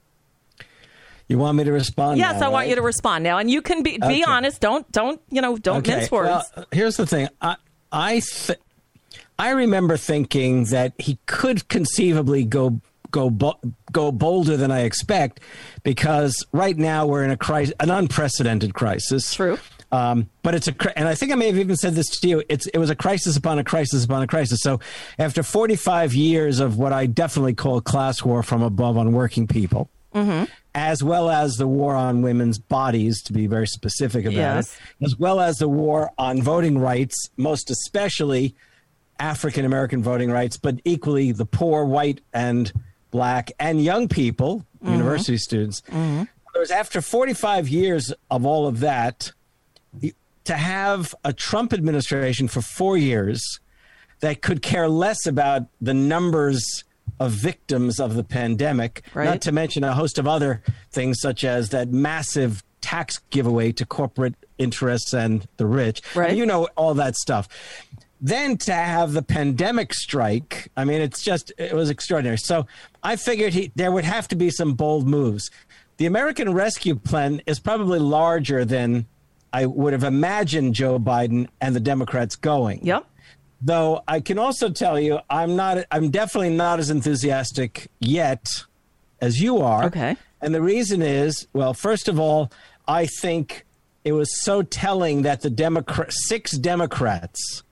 You want me to respond? Yes, now, I want right? you to respond now, and you can be be Okay. honest. Don't don't you know? Don't Okay, mince words. Well, here's the thing. I I th- I remember thinking that he could conceivably go go bo- go bolder than I expect, because right now we're in a crisis, an unprecedented crisis. True. Um, but it's a, cri- and I think I may have even said this to you. It's it was a crisis upon a crisis upon a crisis. So after forty-five years of what I definitely call class war from above on working people. Mm-hmm. As well as the war on women's bodies, to be very specific about Yes. it, as well as the war on voting rights, most especially African American voting rights, but equally the poor, white and black and young people, Mm-hmm. university students. Mm-hmm. Whereas after forty-five years of all of that, to have a Trump administration for four years that could care less about the numbers of victims of the pandemic, Right. not to mention a host of other things, such as that massive tax giveaway to corporate interests and the rich. Right. You know, all that stuff. Then to have the pandemic strike, I mean, it's just, it was extraordinary. So I figured he, there would have to be some bold moves. The American Rescue Plan is probably larger than I would have imagined Joe Biden and the Democrats going. Yep. Though I can also tell you, I'm not, I'm definitely not as enthusiastic yet as you are. Okay. And the reason is, well, first of all, I think it was so telling that the Democrat, six Democrats,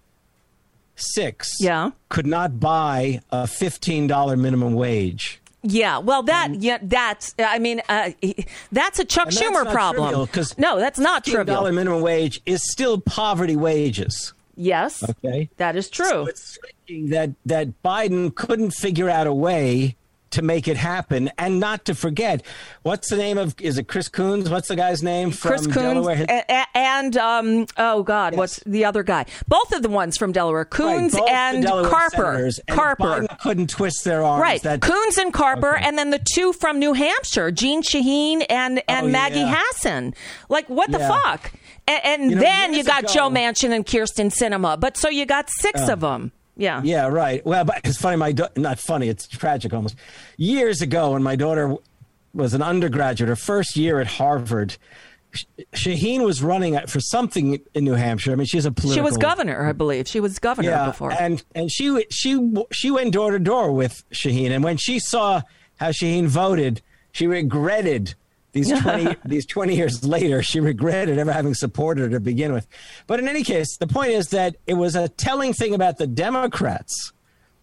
six, Yeah. could not buy a fifteen dollars minimum wage. Yeah, well, that yeah, that's I mean, uh, that's a Chuck And that's Schumer not problem. trivial, 'cause no, that's not fifteen dollars trivial. minimum wage is still poverty wages. Yes, Okay. that is true. So it's striking that, that Biden couldn't figure out a way to make it happen, and not to forget, what's the name of, is it Chris Coons? What's the guy's name from Chris Coons Delaware? and, and um, oh God, yes. What's the other guy? Both of the ones from Delaware, Coons right, and Carper. And Carper Biden couldn't twist their arms. Right, that, Coons and Carper, okay. and then the two from New Hampshire, Jean Shaheen and and oh, Maggie yeah. Hassan. Like, what the yeah. fuck? And, and you know, then you got ago, Joe Manchin and Kirsten Sinema. But so you got six uh, of them. Yeah. Yeah, right. Well, but it's funny. My da- not funny. It's tragic almost. Years ago, when my daughter was an undergraduate, her first year at Harvard, Shaheen was running for something in New Hampshire. I mean, she's a political. She was governor, I believe. She was governor yeah, before. and and she she she went door to door with Shaheen, and when she saw how Shaheen voted, she regretted. These twenty these twenty years later, she regretted ever having supported her to begin with. But in any case, the point is that it was a telling thing about the Democrats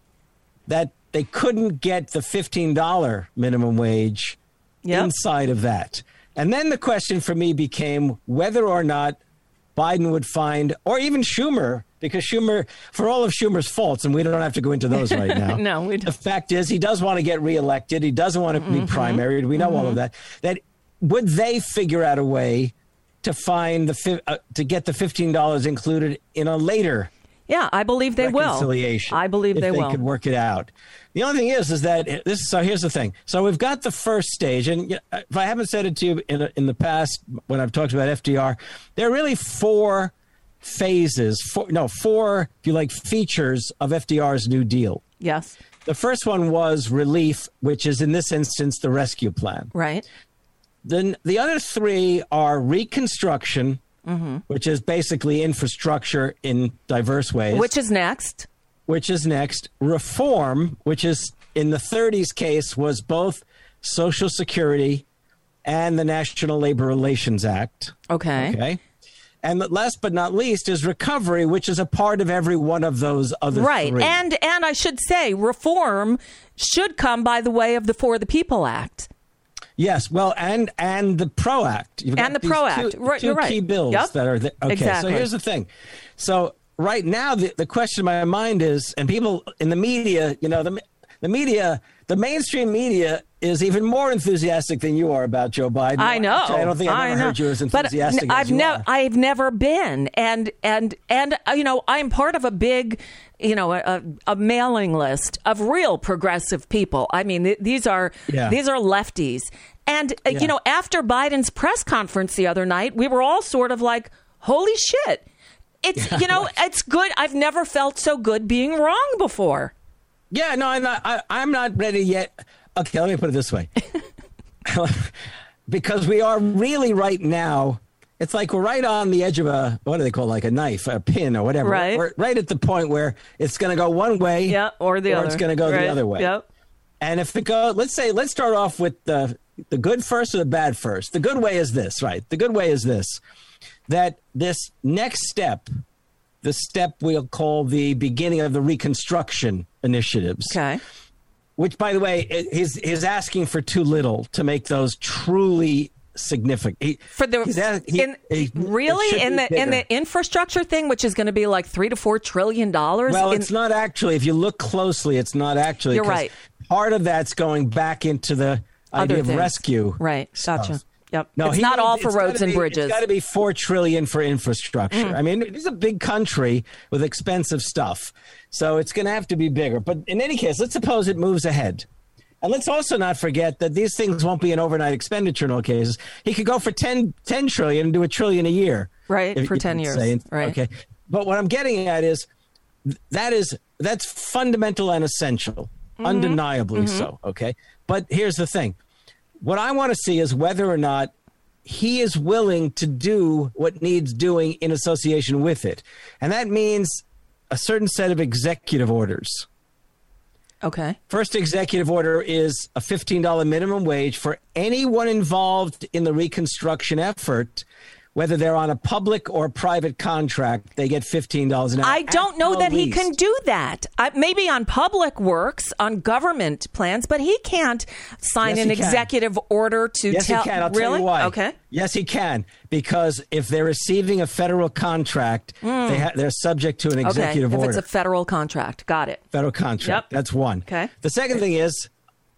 that they couldn't get the fifteen dollars minimum wage yep. inside of that. And then the question for me became whether or not Biden would find, or even Schumer, because Schumer, for all of Schumer's faults, and we don't have to go into those right now. no, we don't. The fact is he does want to get reelected. He doesn't want to mm-hmm. be primaried. We know mm-hmm. all of that. That would they figure out a way to find the uh, to get the fifteen dollars included in a later yeah, I believe they reconciliation will. I believe if they, they will. could work it out. The only thing is, is that this. So here's the thing. So we've got the first stage, and you know, if I haven't said it to you in in the past when I've talked about F D R, there are really four phases. Four, no, four, if you like, features of F D R's New Deal. Yes. The first one was relief, which is in this instance the rescue plan. Right. Then the other three are reconstruction, mm-hmm. which is basically infrastructure in diverse ways. Which is next. Which is next. Reform, which is in the thirties case was both Social Security and the National Labor Relations Act. Okay. Okay. And last but not least is recovery, which is a part of every one of those other right. three. Right. And and I should say reform should come by the way of the For the People Act. Yes, well, and and the PRO Act. You've got and the these PRO two, Act. Right, two you're right. key bills yep. that are there. Okay, exactly. So here's the thing. So right now, the, the question in my mind is, and people in the media, you know, the the media, the mainstream media is even more enthusiastic than you are about Joe Biden. I know. Actually, I don't think I've I ever know. heard you as enthusiastic but as I've you never, are. I've never been, and and and uh, you know, I'm part of a big, you know, a, a mailing list of real progressive people. I mean, th- these are yeah. these are lefties, and uh, yeah. you know, after Biden's press conference the other night, we were all sort of like, "Holy shit!" It's yeah, you know, right. it's good. I've never felt so good being wrong before. Yeah, no, I'm not. I, I'm not ready yet. Okay, let me put it this way. Because we are really right now, it's like we're right on the edge of a, what do they call it, like a knife, a pin or whatever. Right. We're right at the point where it's going to go one way yeah, or the or other. it's going to go right. the other way. Yep. And if it goes, let's say, let's start off with the, the good first or the bad first. The good way is this, right? The good way is this, that this next step, the step we'll call the beginning of the Reconstruction initiatives. Okay. Which, by the way, he's, he's asking for too little to make those truly significant. He, for the he, in, he, really in the bigger. in the infrastructure thing, which is going to be like three to four trillion dollars. Well, in, it's not actually. If you look closely, it's not actually. You're right. Part of that's going back into the Other idea things. of rescue. Right. Stuff. Gotcha. Yep. No, it's he not needs, all for roads and be, bridges. It's got to be four trillion for infrastructure. Mm. I mean, it's a big country with expensive stuff, so it's going to have to be bigger. But in any case, let's suppose it moves ahead, and let's also not forget that these things won't be an overnight expenditure in all cases. He could go for ten, ten trillion and do a trillion a year, right? If, for ten years, say. right? Okay, but what I'm getting at is that is that's fundamental and essential, mm-hmm. undeniably mm-hmm. so. Okay, but here's the thing. What I want to see is whether or not he is willing to do what needs doing in association with it. And that means a certain set of executive orders. Okay. First executive order is a fifteen dollars minimum wage for anyone involved in the reconstruction effort. Whether they're on a public or private contract, they get fifteen dollars an hour. I don't know that least. he can do that. I, maybe on public works, on government plans, but he can't sign yes, an he executive can. order to yes, tell. Yes, he can. I'll really? tell you why. Okay. Yes, he can. Because if they're receiving a federal contract, mm. they ha- they're subject to an executive okay. order. If it's a federal contract. Got it. Federal contract. Yep. That's one. Okay. The second thing is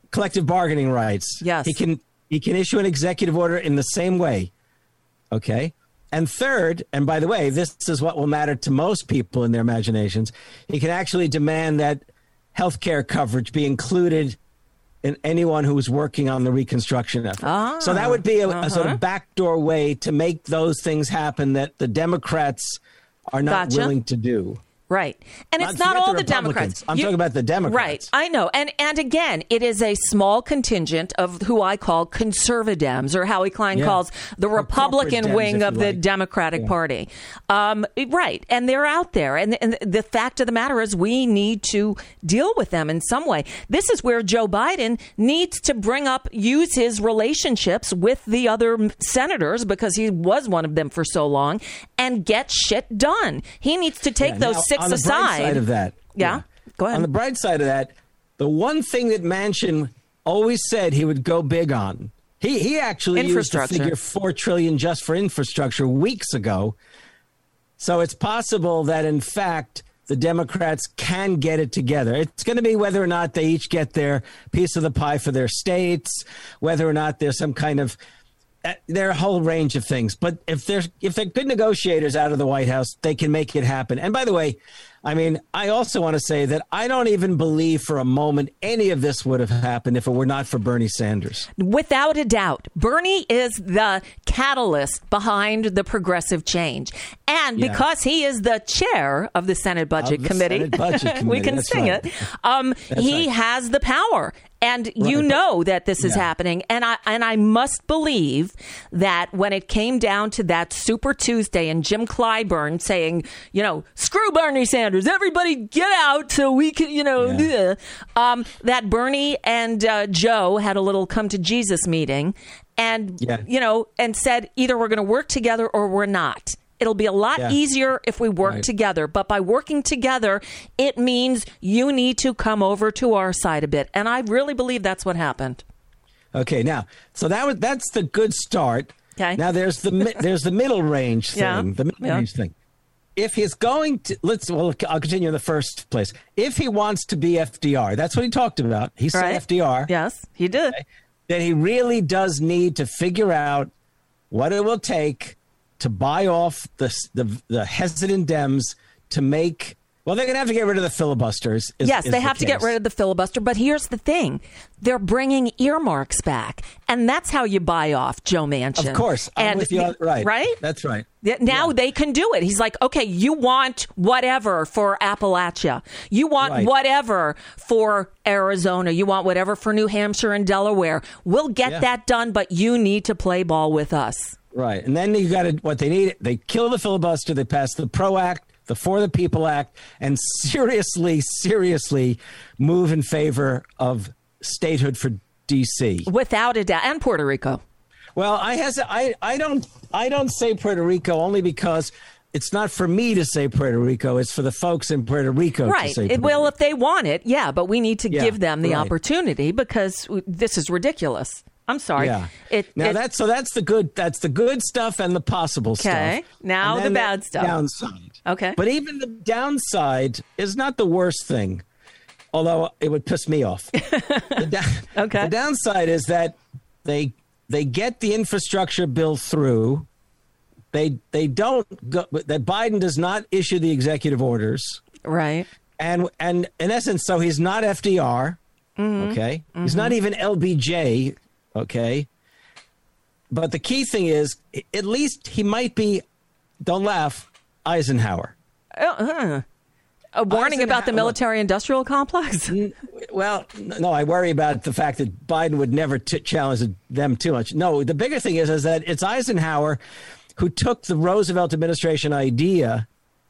collective bargaining rights. Yes. He can he can issue an executive order in the same way. Okay. And third, and by the way, this is what will matter to most people in their imaginations, he can actually demand that health care coverage be included in anyone who is working on the reconstruction effort. Ah, so that would be a, uh-huh. a sort of backdoor way to make those things happen that the Democrats are not Gotcha. willing to do. Right. And it's Not- not forget all the the Democrats. Republicans. I'm You- talking about the Democrats. Right. I know. And and again, it is a small contingent of who I call conservadems, or Howie Klein Yeah. calls the Or Republican corporate Dems, wing if of you the like. Democratic Yeah. Party. Um, right. And they're out there. And, and the fact of the matter is we need to deal with them in some way. This is where Joe Biden needs to bring up, use his relationships with the other senators, because he was one of them for so long, and get shit done. He needs to take Yeah, those now, six on the aside. bright side of that, Yeah. Go ahead. On the bright side of that, the one thing that Manchin always said he would go big on, he he actually used the Infrastructure. figure four trillion just for infrastructure weeks ago. So it's possible that in fact the Democrats can get it together. It's going to be whether or not they each get their piece of the pie for their states, whether or not there's some kind of uh, there are a whole range of things. But if they're if they're good negotiators out of the White House, they can make it happen. And by the way, I mean, I also want to say that I don't even believe for a moment any of this would have happened if it were not for Bernie Sanders. Without a doubt, Bernie is the catalyst behind the progressive change. And Yeah. because he is the chair of the Senate Budget Of the Committee, Senate Budget we Committee, can that's sing right. it, um, That's he right. has the power. And you Right. know that this is Yeah. happening. And I and I must believe that when it came down to that Super Tuesday and Jim Clyburn saying, you know, screw Bernie Sanders, everybody get out so we can, you know, Yeah. uh, um, that Bernie and uh, Joe had a little come to Jesus meeting and, Yeah. you know, and said either we're going to work together or we're not. It'll be a lot Yeah. easier if we work Right. together. But by working together, it means you need to come over to our side a bit. And I really believe that's what happened. Okay, now, so that was that's the good start. Okay. Now there's the mi- there's the middle range thing. Yeah. The middle Yeah. range thing. If he's going to let's well, I'll continue in the first place. If he wants to be F D R, that's what he talked about. He said Right. F D R. Yes, he did. Then he really does need to figure out what it will take to buy off the the, the hesitant Dems to make. Well, they're going to have to get rid of the filibusters. Is, yes, is they the have to get case. rid of the filibuster. But here's the thing. They're bringing earmarks back. And that's how you buy off Joe Manchin. Of course. I'm and with you. on- Right. Right? That's right. Yeah, Now they can do it. He's like, okay, you want whatever for Appalachia. You want Right. whatever for Arizona. You want whatever for New Hampshire and Delaware. We'll get Yeah. that done, but you need to play ball with us. Right. And then you got to, what they need, they kill the filibuster, they pass the PRO Act, the For the People Act, and seriously, seriously move in favor of statehood for D C. Without a doubt. And Puerto Rico. Well, I has I, I don't I don't say Puerto Rico only because it's not for me to say Puerto Rico. It's for the folks in Puerto Rico to Right. say It, Puerto well, Rico. if they want it, yeah, but we need to Yeah, give them the right. opportunity because this is ridiculous. I'm sorry. Yeah. It, now it- that's so that's the good that's the good stuff and the possible stuff. Okay. Now And the then bad stuff. Downside. Okay. But even the downside is not the worst thing, although it would piss me off. the, da- Okay. the downside is that they they get the infrastructure bill through. They they don't go, that Biden does not issue the executive orders. Right. And and in essence, so he's not F D R. Mhm. Okay. He's Mhm. not even L B J. Okay. But the key thing is, at least he might be, don't laugh, Eisenhower. Uh, uh, a warning about the military-industrial complex? Well, no, I worry about the fact that Biden would never t- challenge them too much. No, the bigger thing is, is that it's Eisenhower who took the Roosevelt administration idea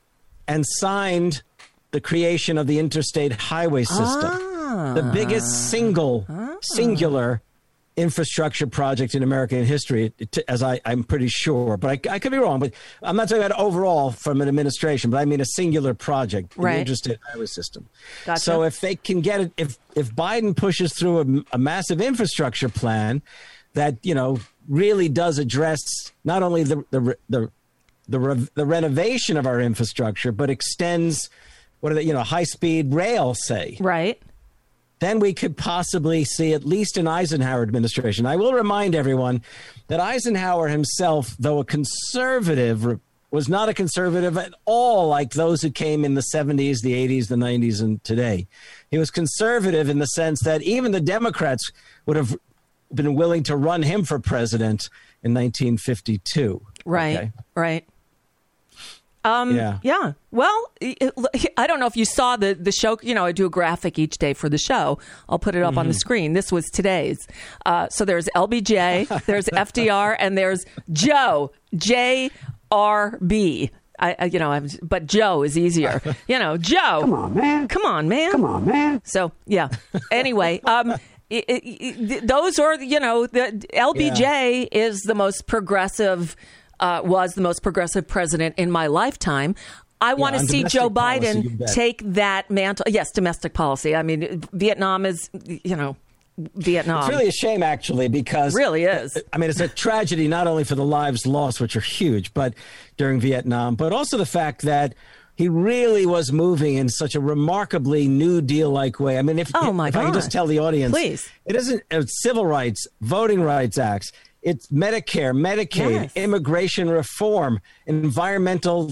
and signed the creation of the interstate highway system, Ah. the biggest single, singular infrastructure project in American history, t- as I, I'm pretty sure. But I, I could be wrong. But I'm not talking about overall from an administration, but I mean a singular project, Right. the interstate highway system. Gotcha. So if they can get it, if if Biden pushes through a, a massive infrastructure plan that, you know, really does address not only the the the the, re, the renovation of our infrastructure, but extends what are they, you know, high speed rail, say. Right. then we could possibly see at least an Eisenhower administration. I will remind everyone that Eisenhower himself, though a conservative, was not a conservative at all like those who came in the seventies, the eighties, the nineties, and today. He was conservative in the sense that even the Democrats would have been willing to run him for president in nineteen fifty-two. Right, okay? right. Um, yeah. Yeah. Well, it, I don't know if you saw the, the show. You know, I do a graphic each day for the show. I'll put it up mm-hmm. on the screen. This was today's. Uh, so there's L B J, there's F D R, and there's Joe, J R B. I, I, you know, I'm, but Joe is easier. You know, Joe. Come on, man. Come on, man. Come on, man. So, yeah. Anyway, um, it, it, it, those are, you know, the L B J yeah. is the most progressive, uh, was the most progressive president in my lifetime. I want to yeah, see Joe Biden policy, take that mantle. Yes, domestic policy. I mean, Vietnam is, you know, Vietnam. It's really a shame, actually, because... It really is. I mean, it's a tragedy not only for the lives lost, which are huge, but during Vietnam, but also the fact that he really was moving in such a remarkably New Deal-like way. I mean, if, oh my if God. I can just tell the audience... Please. It isn't it's civil rights, voting rights acts, it's Medicare, Medicaid, yes. immigration reform, environmental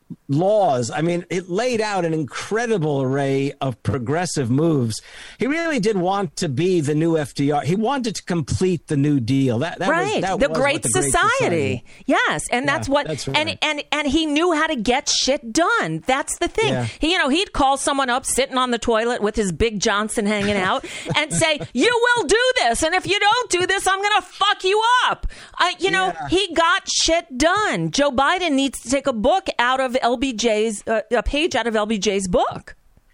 laws. I mean, it laid out an incredible array of progressive moves. He really did want to be the new F D R. He wanted to complete the New Deal. That, that right, was, that the, was great the Great Society. Society. Yes, and yeah, that's what. That's right. And and and he knew how to get shit done. That's the thing. Yeah. He, you know, he'd call someone up sitting on the toilet with his big Johnson hanging out and say, "You will do this, and if you don't do this, I'm going to fuck you up." I, you know, yeah. he got shit done. Joe Biden needs to take a book out of L B J's. Uh, a page out of L B J's book.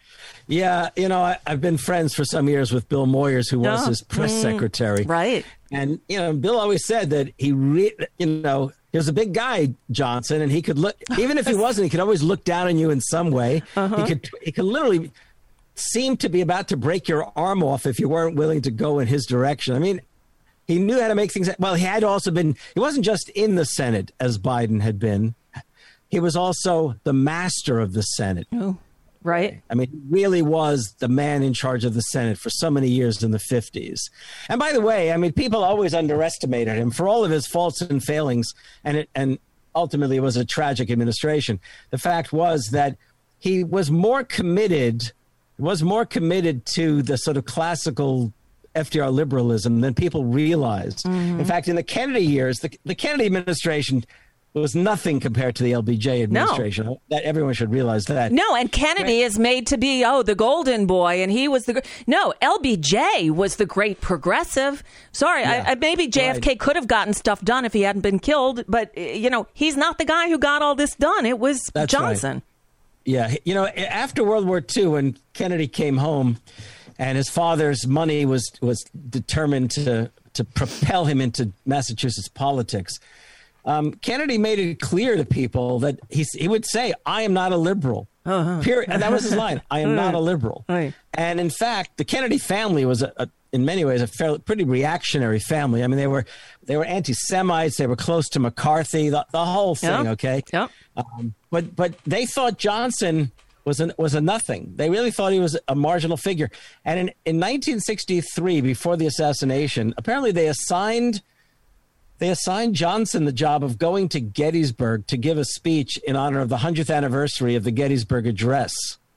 Yeah, you know, I, I've been friends for some years with Bill Moyers, who was oh. his press mm, secretary. Right. And, you know, Bill always said that he, re- you know, he was a big guy, Johnson, and he could look, even if he wasn't, he could always look down on you in some way. Uh-huh. He could, he could literally seem to be about to break your arm off if you weren't willing to go in his direction. I mean, he knew how to make things. Well, he had also been, he wasn't just in the Senate as Biden had been. He was also the master of the Senate. Oh, right. I mean, he really was the man in charge of the Senate for so many years in the fifties. And by the way, I mean, people always underestimated him for all of his faults and failings. And it, and ultimately, it was a tragic administration. The fact was that he was more committed, was more committed to the sort of classical F D R liberalism than people realized. Mm-hmm. In fact, in the Kennedy years, the, the Kennedy administration was nothing compared to the L B J administration. No. That everyone should realize that. No, and Kennedy is made to be, oh, the golden boy, and he was the... No, L B J was the great progressive. Sorry, yeah. I, I, maybe J F K right. could have gotten stuff done if he hadn't been killed, but, you know, he's not the guy who got all this done. It was That's Johnson. Right. Yeah, you know, after World War Two, when Kennedy came home and his father's money was, was determined to, to propel him into Massachusetts politics, Um, Kennedy made it clear to people that he, he would say, I am not a liberal. Uh-huh. Period. And that was his line. I am not a liberal. Right. And in fact, the Kennedy family was, a, a, in many ways, a fairly, pretty reactionary family. I mean, they were they were anti-Semites. They were close to McCarthy, the, the whole thing, yeah. okay? Yeah. Um, but but they thought Johnson was, an, was a nothing. They really thought he was a marginal figure. And in, in nineteen sixty-three, before the assassination, apparently they assigned... They assigned Johnson the job of going to Gettysburg to give a speech in honor of the hundredth anniversary of the Gettysburg Address.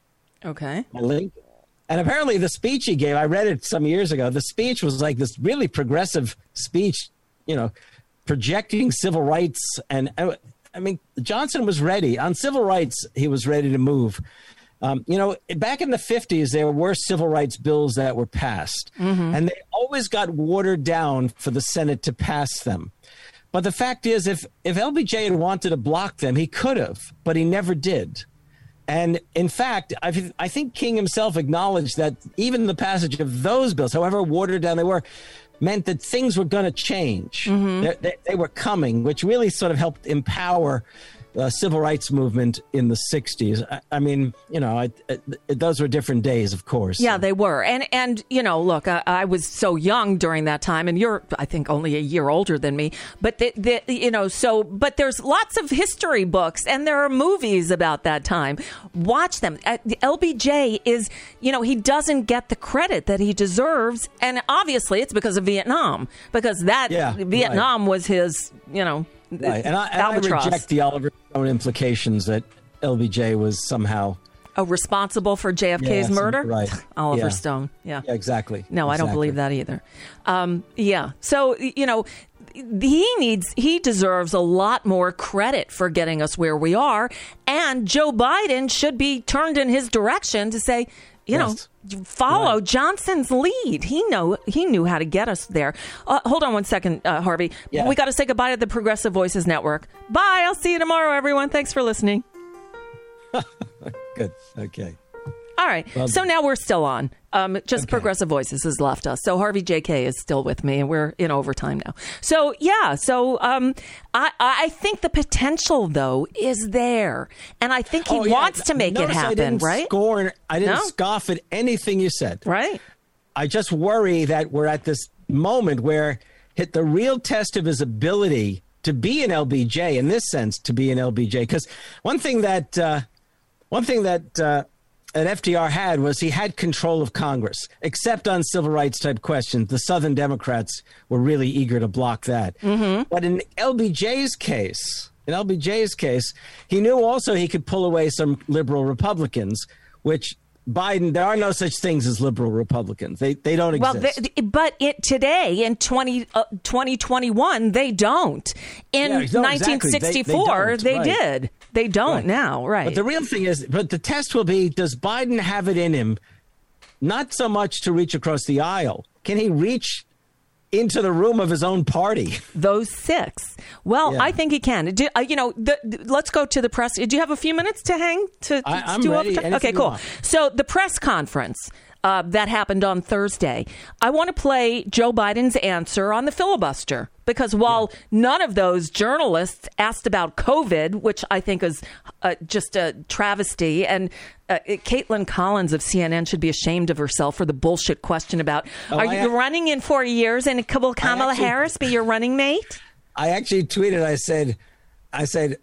Okay. And apparently the speech he gave, I read it some years ago, the speech was like this really progressive speech, you know, projecting civil rights. And I mean, Johnson was ready. On civil rights, he was ready to move. Um, you know, back in the fifties, there were civil rights bills that were passed, mm-hmm. and they always got watered down for the Senate to pass them. But the fact is, if, if L B J had wanted to block them, he could have, but he never did. And in fact, I, I think King himself acknowledged that even the passage of those bills, however watered down they were, meant that things were going to change. Mm-hmm. They, they, they were coming, which really sort of helped empower uh, civil rights movement in the sixties. I, I mean, you know, I, I, those were different days, of course. Yeah, they were. And, and you know, look, I, I was so young during that time, and you're, I think, only a year older than me. But, the, the, you know, so, but there's lots of history books, and there are movies about that time. Watch them. Uh, L B J is, you know, he doesn't get the credit that he deserves. And obviously, it's because of Vietnam, because that Yeah, Vietnam right. was his, you know, Right. And, I, and I reject the Oliver Stone implications that L B J was somehow oh, responsible for J F K's Yeah, murder. right. Oliver Yeah. Stone. Yeah. Yeah, exactly. No, I don't Exactly. believe that either. Um, yeah. So, you know, he needs, he deserves a lot more credit for getting us where we are. And Joe Biden should be turned in his direction to say, you Yes. know, follow Johnson's lead. He know he knew how to get us there. Uh, hold on one second, uh, Harvey. Yeah. We got to say goodbye to the Progressive Voices Network. Bye. I'll see you tomorrow, everyone. Thanks for listening. Good. Okay. All right. Well, so now we're still on. Um, just Okay. Progressive Voices has left us. So Harvey J K is still with me, and we're in overtime now. So, yeah. So um, I, I think the potential, though, is there. And I think he Oh, yeah. wants to make it Notice happen, I didn't right? Scorn, I didn't No? scoff at anything you said. Right. I just worry that we're at this moment where hit the real test of his ability to be an L B J, in this sense, to be an L B J. Because one thing that uh, one thing that uh, that F D R had was he had control of Congress, except on civil rights type questions. The Southern Democrats were really eager to block that. Mm-hmm. But in L B J's case, in L B J's case, he knew also he could pull away some liberal Republicans, which Biden, there are no such things as liberal Republicans. They they don't Well, exist. they, but it, today in twenty, uh, twenty twenty-one, they don't. In Yeah, no, nineteen sixty-four, exactly. They- they they, don't, right. did. They don't Right. now, right? But the real thing is, but the test will be, does Biden have it in him, not so much to reach across the aisle? Can he reach into the room of his own party? Those six. Well, Yeah. I think he can. Do, uh, you know, the, the- let's go to the press. Do you have a few minutes to hang? To, to I- I'm do ready. overtime? Anything Okay, you cool. want. So the press conference uh, that happened on Thursday, I want to play Joe Biden's answer on the filibuster. Because while yeah. none of those journalists asked about COVID, which I think is uh, just a travesty, and uh, Caitlin Collins of C N N should be ashamed of herself for the bullshit question about, oh, are I, you running in four years and will Kamala actually, Harris be your running mate? I actually tweeted, I said, I said,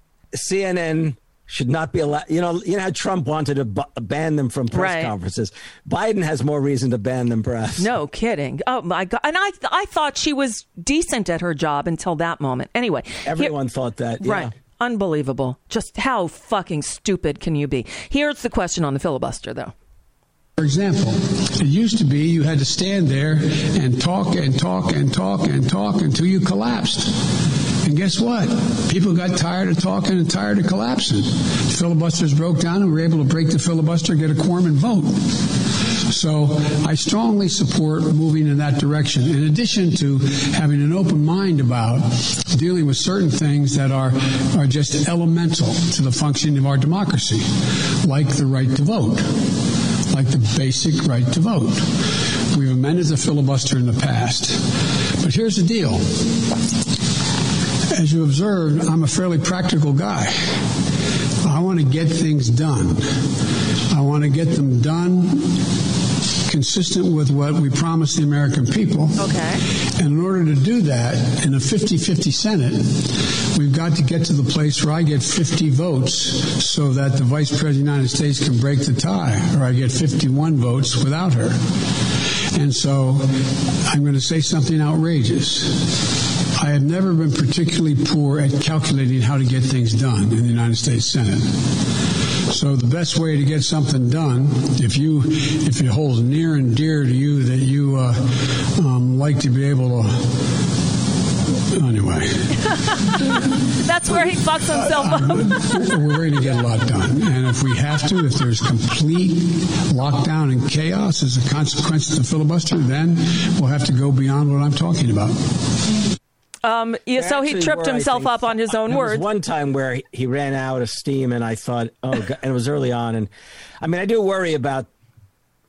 C N N should not be allowed. You know, you know how Trump wanted to b- ban them from press right. conferences. Biden has more reason to ban them, perhaps. No kidding. Oh my God! And I, th- I thought she was decent at her job until that moment. Anyway, everyone here, thought that. Yeah. Right. Unbelievable. Just how fucking stupid can you be? Here's the question on the filibuster, though. For example, it used to be you had to stand there and talk and talk and talk and talk until you collapsed. And guess what? People got tired of talking and tired of collapsing. The filibusters broke down and we were able to break the filibuster, get a quorum and vote. So I strongly support moving in that direction, in addition to having an open mind about dealing with certain things that are, are just elemental to the functioning of our democracy, like the right to vote, like the basic right to vote. We've amended the filibuster in the past. But here's the deal. As you observed, I'm a fairly practical guy. I want to get things done. I want to get them done consistent with what we promised the American people. Okay. And in order to do that, in a fifty-fifty Senate, we've got to get to the place where I get fifty votes so that the Vice President of the United States can break the tie, or I get fifty-one votes without her. And so I'm going to say something outrageous. I have never been particularly poor at calculating how to get things done in the United States Senate. So the best way to get something done, if you if it holds near and dear to you that you uh, um, like to be able to, anyway. That's where he fucks himself up. We're going to get a lot done. And if we have to, if there's complete lockdown and chaos as a consequence of the filibuster, then we'll have to go beyond what I'm talking about. Um, yeah, so he tripped were, himself think, up on his own there words. was one time where he, he ran out of steam, and I thought, oh, God, and it was early on. And I mean, I do worry about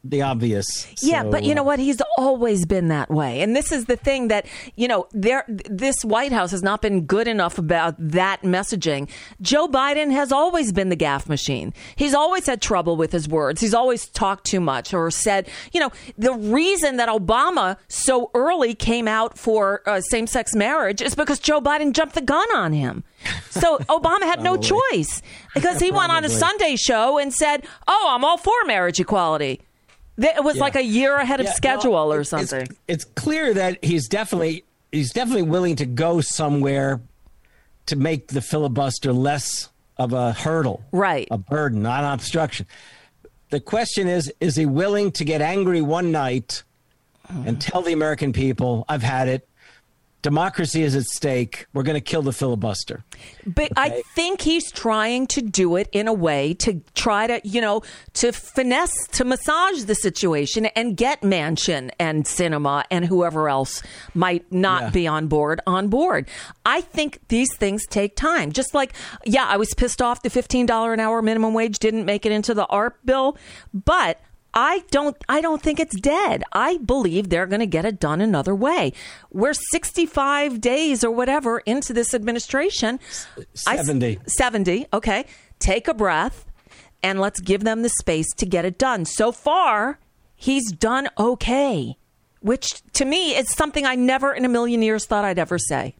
the obvious. Yeah, so, but you know uh, what? He's always been that way. And this is the thing that, you know, there this White House has not been good enough about that messaging. Joe Biden has always been the gaffe machine. He's always had trouble with his words. He's always talked too much or said, you know, the reason that Obama so early came out for uh, same-sex marriage is because Joe Biden jumped the gun on him. So Obama had no choice because he went on a Sunday show and said, oh, I'm all for marriage equality. It was Yeah. like a year ahead of Yeah, schedule well, or it's- something. It's, it's clear that he's definitely he's definitely willing to go somewhere to make the filibuster less of a hurdle, right? A burden, not an obstruction. The question is, is he willing to get angry one night and tell the American people, I've had it. Democracy is at stake. We're going to kill the filibuster. But I think he's trying to do it in a way to try to, you know, to finesse, to massage the situation and get Manchin and Sinema and whoever else might not Yeah. be on board on board. I think these things take time. Just like, yeah, I was pissed off the fifteen dollars an hour minimum wage didn't make it into the A R P bill, but I don't I don't think it's dead. I believe they're going to get it done another way. We're sixty-five days or whatever into this administration. seventy. I, seventy. Okay. Take a breath and let's give them the space to get it done. So far, he's done okay, which to me is something I never in a million years thought I'd ever say.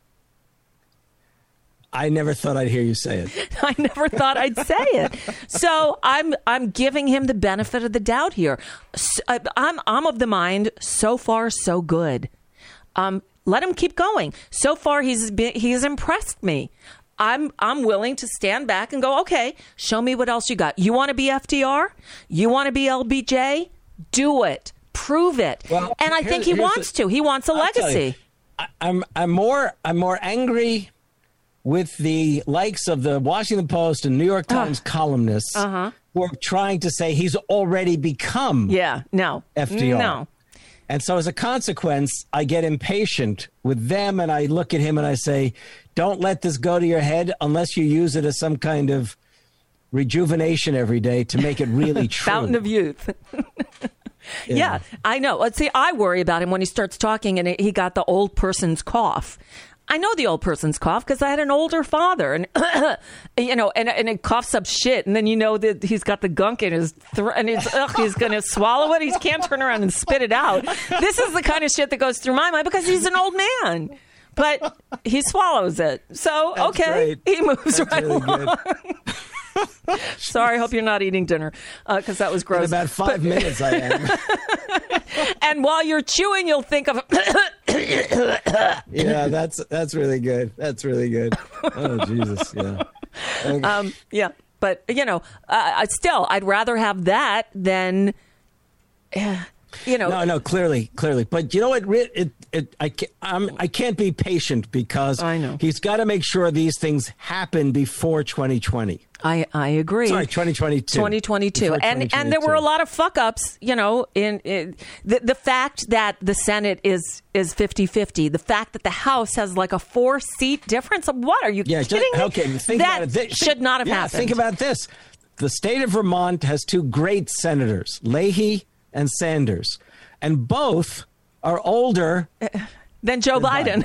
I never thought I'd hear you say it. I never thought I'd say it. So I'm I'm giving him the benefit of the doubt here. So, I- I'm I'm of the mind. So far, so good. Um, let him keep going. So far, he's been, he's impressed me. I'm I'm willing to stand back and go, okay, show me what else you got. You want to be F D R? You want to be L B J? Do it. Prove it. Well, and I think here's- he here's wants the- to. He wants a I'll tell you, legacy. I, I'm I'm more I'm more angry with the likes of the Washington Post and New York Times columnists Uh-huh. who are trying to say he's already become Yeah. No. F D R. No. And so as a consequence, I get impatient with them and I look at him and I say, don't let this go to your head unless you use it as some kind of rejuvenation every day to make it really true. Fountain of youth. Yeah. Yeah. I know. Let's see, I worry about him when he starts talking and he got the old person's cough. I know the old person's cough because I had an older father, and you know, and and it coughs up shit, and then you know that he's got the gunk in his throat, and he's ugh, he's going to swallow it. He can't turn around and spit it out. This is the kind of shit that goes through my mind because he's an old man, but he swallows it. So That's okay, great. he moves That's right really along. Sorry, hope you're not eating dinner because that was gross. In about five But- minutes I am. And while you're chewing, you'll think of. Yeah, that's that's really good. That's really good. Oh, Jesus. Yeah. Okay. Um, yeah, but you know, uh, I still, I'd rather have that than, uh, you know. No, no, clearly, clearly. But you know what? It, it, it, I, can't, I'm, I can't be patient because I know. he's got to make sure these things happen before twenty twenty. I, I agree. Sorry, twenty twenty-two. twenty twenty-two. Before And and there were a lot of fuck ups, you know, in, in the the fact that the Senate is is fifty-fifty, the fact that the House has like a four seat difference. What are you Yeah, kidding just, me? okay. Think that about it. Thi- should not have yeah, happened. Think about this. The state of Vermont has two great senators, Leahy and Sanders, and both are older than Joe Biden.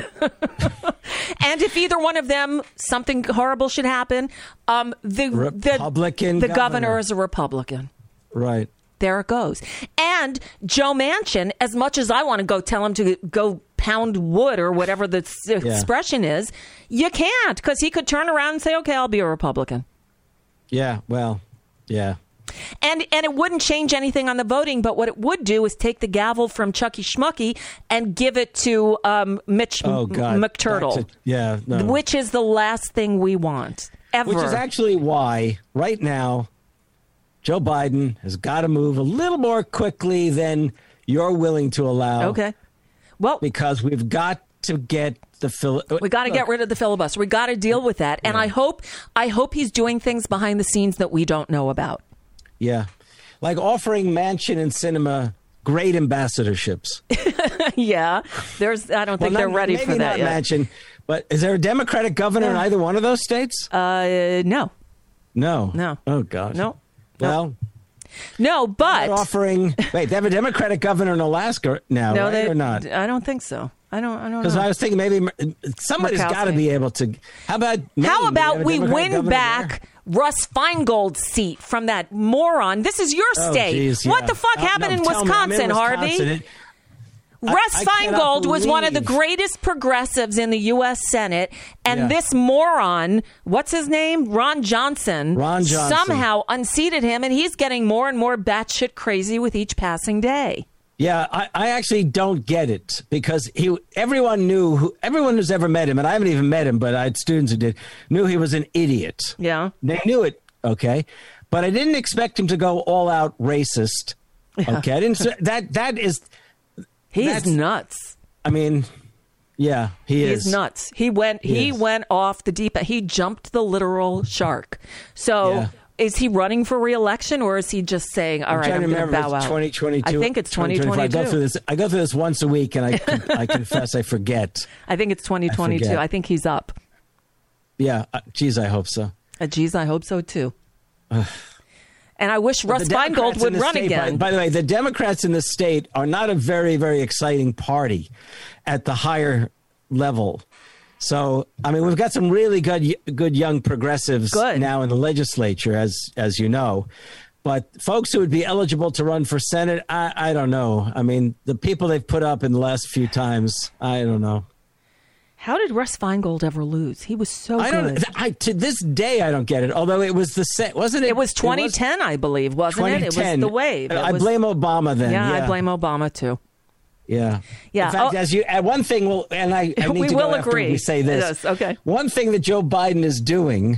And if either one of them, something horrible should happen, um, the Republican the, the governor. governor is a Republican. Right. There it goes. And Joe Manchin, as much as I want to go tell him to go pound wood or whatever the s- expression is, you can't because he could turn around and say, okay, I'll be a Republican. Yeah, well, yeah. And and it wouldn't change anything on the voting, but what it would do is take the gavel from Chucky Schmucky and give it to um, Mitch Oh, M- God. McTurtle, Back to- yeah, no. which is the last thing we want ever. Which is actually why, right now, Joe Biden has got to move a little more quickly than you're willing to allow. Okay. Well, because we've got to get the fil- we got to get rid of the filibuster. We got to deal with that. And I hope I hope he's doing things behind the scenes that we don't know about. Yeah. Like offering Manchin and Sinema great ambassadorships. Yeah. There's I don't think Well, they're not- ready maybe for that not yet. Manchin, but is there a Democratic governor in Uh, either one of those states? Uh, no. No. No. Oh, God. No. Well, No, but offering. Wait, they have a Democratic governor in Alaska now, no, right, they, or not? I don't think so. I don't. I don't know. Because I was thinking maybe somebody's got to be able to. How about Maine? How about we win back there? Russ Feingold's seat from that moron? This is your Oh, state. geez, What yeah. the fuck Uh, happened no, in tell me, I'm in Wisconsin, Harvey? Wisconsin. It- I- Russ I cannot Feingold was one of the believe- greatest progressives in the U S Senate, and Yeah. this moron, what's his name? Ron Johnson, Ron Johnson. somehow unseated him, and he's getting more and more batshit crazy with each passing day. Yeah, I, I actually don't get it because he. Everyone knew, who, everyone who's ever met him, and I haven't even met him, but I had students who did, knew he was an idiot. Yeah. They knew it, okay? But I didn't expect him to go all out racist, Yeah. okay? I didn't, that, that is... He's that's- nuts. I mean, yeah, he He's is. nuts. He went. He, He is. went off the deep end. He jumped the literal shark. So, Yeah. is he running for re-election, or is he just saying, "All I'm right, trying I'm to going to remember bow if it's out"? twenty twenty-two. I think it's twenty twenty twenty-five. I go through twenty-two. this. I go through this once a week, and I, I confess I forget. I think it's twenty twenty-two. forget. I think he's up. Yeah, uh, geez, I hope so. Uh, geez, I hope so too. And I wish Russ The Democrats Feingold in would the run state, again. By, by the way, the Democrats in the state are not a very, very exciting party at the higher level. So, I mean, we've got some really good, good young progressives Good. now in the legislature, as as you know. But folks who would be eligible to run for Senate, I, I don't know. I mean, the people they've put up in the last few times, I don't know. How did Russ Feingold ever lose? He was so I good. don't. I, to this day, I don't get it. Although it was the set, wasn't it? It was twenty ten, I believe, wasn't it? It was the wave. It I was- blame Obama then. Yeah, Yeah, I blame Obama too. Yeah. Yeah. In fact, Oh. as you, uh, one thing will, and I, I need We to will go after agree. we say this. Yes, okay. One thing that Joe Biden is doing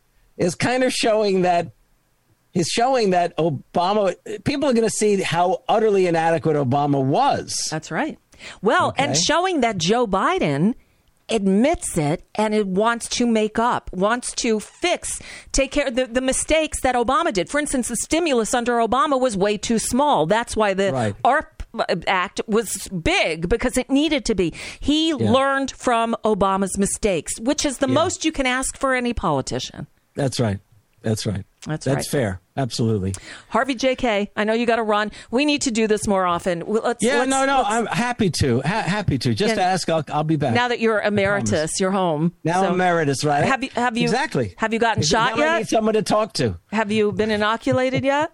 is kind of showing that he's showing that Obama. People are going to see how utterly inadequate Obama was. That's right. Well, Okay. and showing that Joe Biden admits it and it wants to make up, wants to fix, take care of the, the mistakes that Obama did. For instance, the stimulus under Obama was way too small. That's why the Right. A R P Act was big, because it needed to be. He Yeah. learned from Obama's mistakes, which is the Yeah. most you can ask for any politician. That's right. That's right. That's That's right. fair. Absolutely. Harvey J K, I know you got to run. We need to do this more often. Well, Let's, Yeah. let's- no. No. let's- I'm happy to. Ha- happy to. Just Yeah. ask. I'll, I'll be back. Now that you're emeritus, promise. you're home. Now So- emeritus, right? Have you have you exactly? Have you gotten Because shot now I yet? need someone to talk to. Have you been inoculated yet?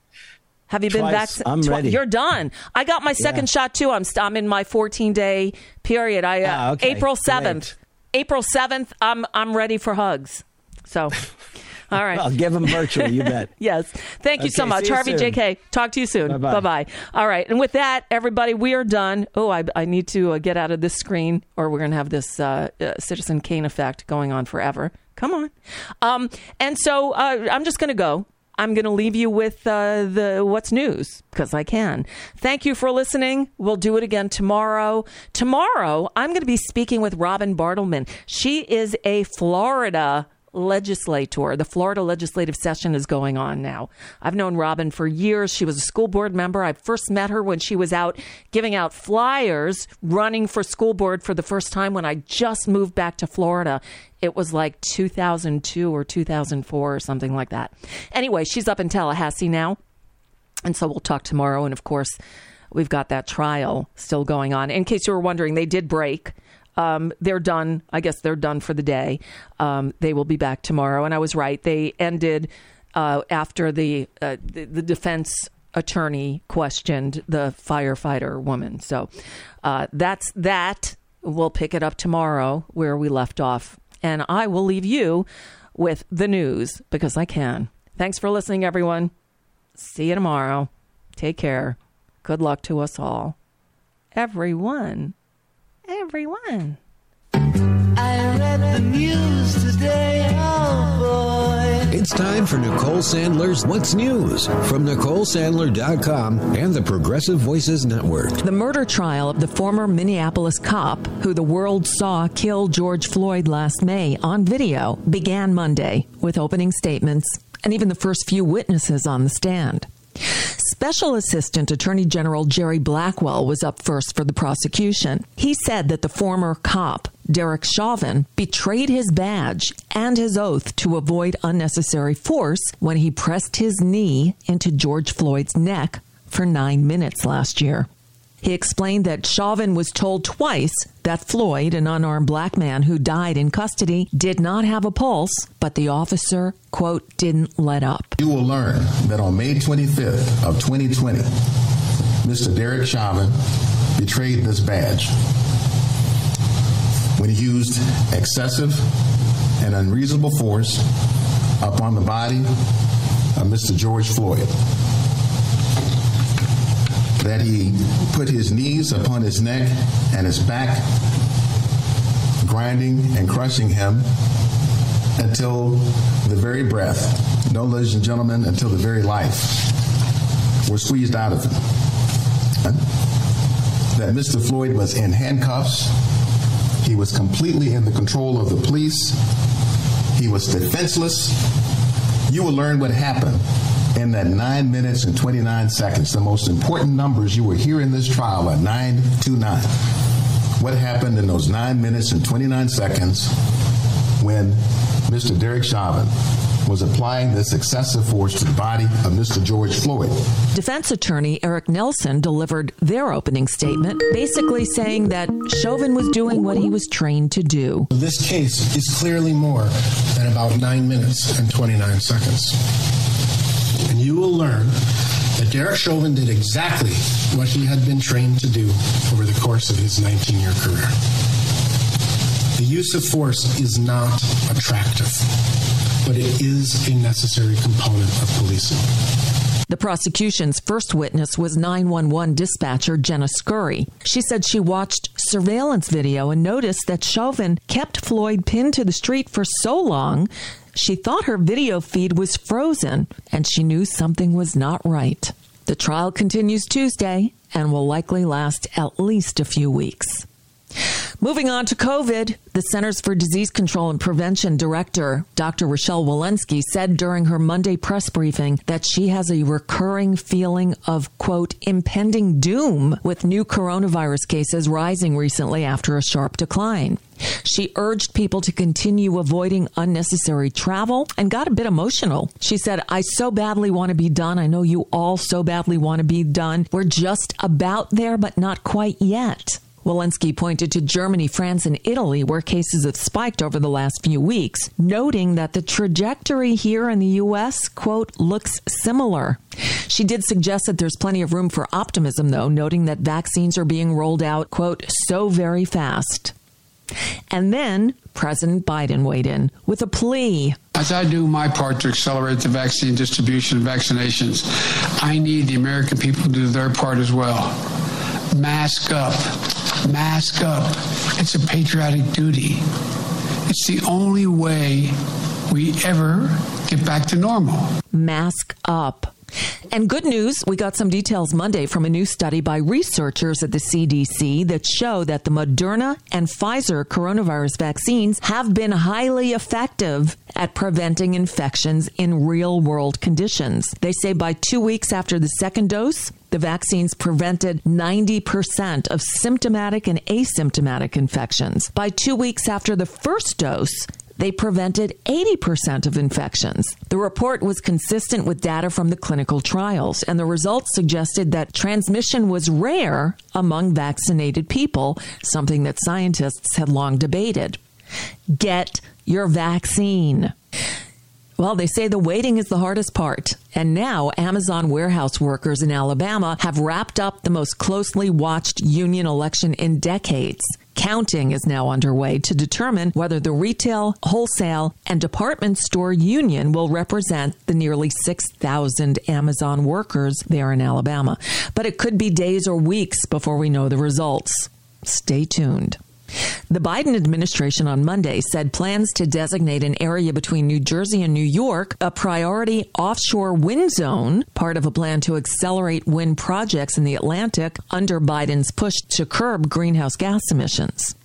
Have you been Twice. vaccinated? I'm ready. You're done. I got my second Yeah. shot too. I'm st- I'm in my fourteen day period. I uh, Ah, okay. April seventh. April seventh. I'm I'm ready for hugs. So, all right. I'll give them virtually. You bet. Yes. Thank you so Okay, much. see you Harvey soon. J K. Talk to you soon. Bye-bye. Bye-bye. All right. And with that, everybody, we are done. Oh, I, I need to uh, get out of this screen, or we're going to have this uh, uh, Citizen Kane effect going on forever. Come on. Um, and so uh, I'm just going to go. I'm going to leave you with uh, the what's news, because I can. Thank you for listening. We'll do it again tomorrow. Tomorrow, I'm going to be speaking with Robin Bartleman. She is a Florida legislator. The Florida legislative session is going on now. I've known Robin for years. She was a school board member. I first met her when she was out giving out flyers, running for school board for the first time when I just moved back to Florida. It was like two thousand two or two thousand four or something like that. Anyway, she's up in Tallahassee now. And so we'll talk tomorrow. And of course, we've got that trial still going on. In case you were wondering, they did break. Um, they're done. I guess they're done for the day. Um, they will be back tomorrow. And I was right. They ended uh, after the, uh, the the defense attorney questioned the firefighter woman. So uh, that's that. We'll pick it up tomorrow where we left off. And I will leave you with the news, because I can. Thanks for listening, everyone. See you tomorrow. Take care. Good luck to us all. Everyone. Everyone. I read the news today, oh boy. It's time for Nicole Sandler's What's News from Nicole Sandler dot com and the Progressive Voices Network. The murder trial of the former Minneapolis cop who the world saw kill George Floyd last May on video began Monday with opening statements and even the first few witnesses on the stand. Special Assistant Attorney General Jerry Blackwell was up first for the prosecution. He said that the former cop Derek Chauvin, betrayed his badge and his oath to avoid unnecessary force when he pressed his knee into George Floyd's neck for nine minutes last year. He explained that Chauvin was told twice that Floyd, an unarmed black man who died in custody, did not have a pulse, but the officer, quote, didn't let up. You will learn that on May twenty-fifth of twenty twenty, Mister Derek Chauvin betrayed this badge when he used excessive and unreasonable force upon the body of Mister George Floyd. That he put his knees upon his neck and his back, grinding and crushing him until the very breath, no, ladies and gentlemen, until the very life was squeezed out of him. That Mister Floyd was in handcuffs. He was completely in the control of the police. He was defenseless. You will learn what happened in that nine minutes and twenty-nine seconds. The most important numbers you will hear in this trial are nine to nine. What happened in those nine minutes and twenty-nine seconds when Mister Derek Chauvin was applying this excessive force to the body of Mister George Floyd. Defense attorney Eric Nelson delivered their opening statement, basically saying that Chauvin was doing what he was trained to do. This case is clearly more than about nine minutes and twenty-nine seconds. And you will learn that Derek Chauvin did exactly what he had been trained to do over the course of his nineteen-year career. The use of force is not attractive, but it is a necessary component of policing. The prosecution's first witness was nine one one dispatcher Jenna Scurry. She said she watched surveillance video and noticed that Chauvin kept Floyd pinned to the street for so long, she thought her video feed was frozen, and she knew something was not right. The trial continues Tuesday and will likely last at least a few weeks. Moving on to COVID, the Centers for Disease Control and Prevention Director, Doctor Rochelle Walensky, said during her Monday press briefing that she has a recurring feeling of, quote, impending doom with new coronavirus cases rising recently after a sharp decline. She urged people to continue avoiding unnecessary travel and got a bit emotional. She said, I so badly want to be done. I know you all so badly want to be done. We're just about there, but not quite yet. Walensky pointed to Germany, France, and Italy, where cases have spiked over the last few weeks, noting that the trajectory here in the U S, quote, looks similar. She did suggest that there's plenty of room for optimism, though, noting that vaccines are being rolled out, quote, so very fast. And then President Biden weighed in with a plea. As I do my part to accelerate the vaccine distribution and vaccinations, I need the American people to do their part as well. Mask up. Mask up. It's a patriotic duty. It's the only way we ever get back to normal. Mask up. And good news, we got some details Monday from a new study by researchers at the C D C that show that the Moderna and Pfizer coronavirus vaccines have been highly effective at preventing infections in real-world conditions. They say by two weeks after the second dose, the vaccines prevented ninety percent of symptomatic and asymptomatic infections. By two weeks after the first dose, they prevented eighty percent of infections. The report was consistent with data from the clinical trials, and the results suggested that transmission was rare among vaccinated people, something that scientists had long debated. Get your vaccine. Well, they say the waiting is the hardest part. And now Amazon warehouse workers in Alabama have wrapped up the most closely watched union election in decades. Counting is now underway to determine whether the retail, wholesale, and department store union will represent the nearly six thousand Amazon workers there in Alabama. But it could be days or weeks before we know the results. Stay tuned. The Biden administration on Monday said plans to designate an area between New Jersey and New York a priority offshore wind zone, part of a plan to accelerate wind projects in the Atlantic under Biden's push to curb greenhouse gas emissions.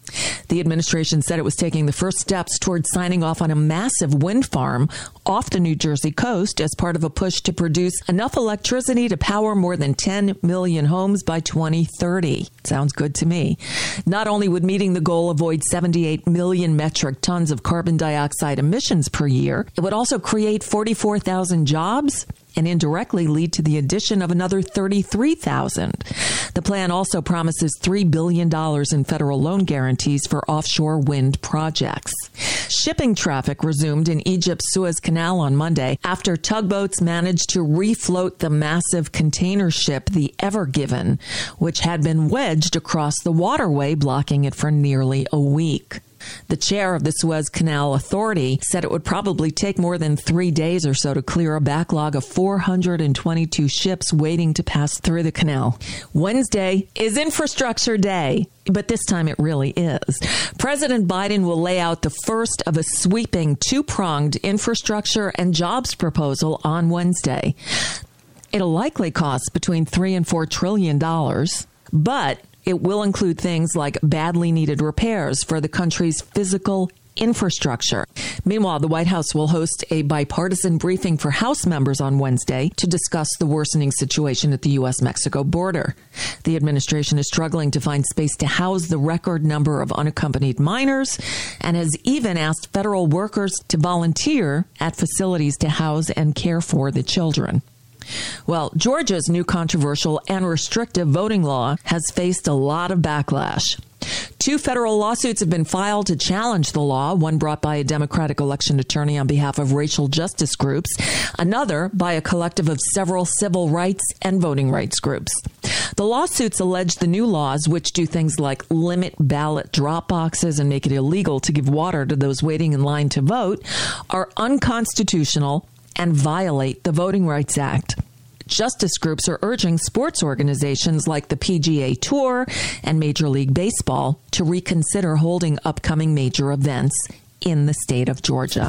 The administration said it was taking the first steps towards signing off on a massive wind farm off the New Jersey coast as part of a push to produce enough electricity to power more than ten million homes by twenty thirty. Sounds good to me. Not only would meeting the goal avoid seventy-eight million metric tons of carbon dioxide emissions per year, it would also create forty-four thousand jobs and indirectly lead to the addition of another thirty-three thousand. The plan also promises three billion dollars in federal loan guarantees for offshore wind projects. Shipping traffic resumed in Egypt's Suez Canal on Monday after tugboats managed to refloat the massive container ship, the Ever Given, which had been wedged across the waterway, blocking it for nearly a week. The chair of the Suez Canal Authority said it would probably take more than three days or so to clear a backlog of four hundred twenty-two ships waiting to pass through the canal. Wednesday is Infrastructure Day, but this time it really is. President Biden will lay out the first of a sweeping two-pronged infrastructure and jobs proposal on Wednesday. It'll likely cost between three and four trillion dollars, but it will include things like badly needed repairs for the country's physical infrastructure. Meanwhile, the White House will host a bipartisan briefing for House members on Wednesday to discuss the worsening situation at the U S Mexico border. The administration is struggling to find space to house the record number of unaccompanied minors and has even asked federal workers to volunteer at facilities to house and care for the children. Well, Georgia's new controversial and restrictive voting law has faced a lot of backlash. Two federal lawsuits have been filed to challenge the law, one brought by a Democratic election attorney on behalf of racial justice groups, another by a collective of several civil rights and voting rights groups. The lawsuits allege the new laws, which do things like limit ballot drop boxes and make it illegal to give water to those waiting in line to vote, are unconstitutional and violate the Voting Rights Act. Justice groups are urging sports organizations like the P G A Tour and Major League Baseball to reconsider holding upcoming major events in the state of Georgia.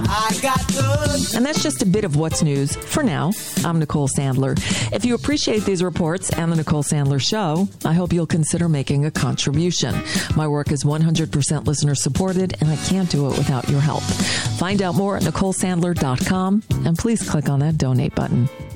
And that's just a bit of what's news for now. I'm Nicole Sandler. If you appreciate these reports and the Nicole Sandler Show, I hope you'll consider making a contribution. My work is one hundred percent listener supported, and I can't do it without your help. Find out more at nicole sandler dot com, and please click on that donate button.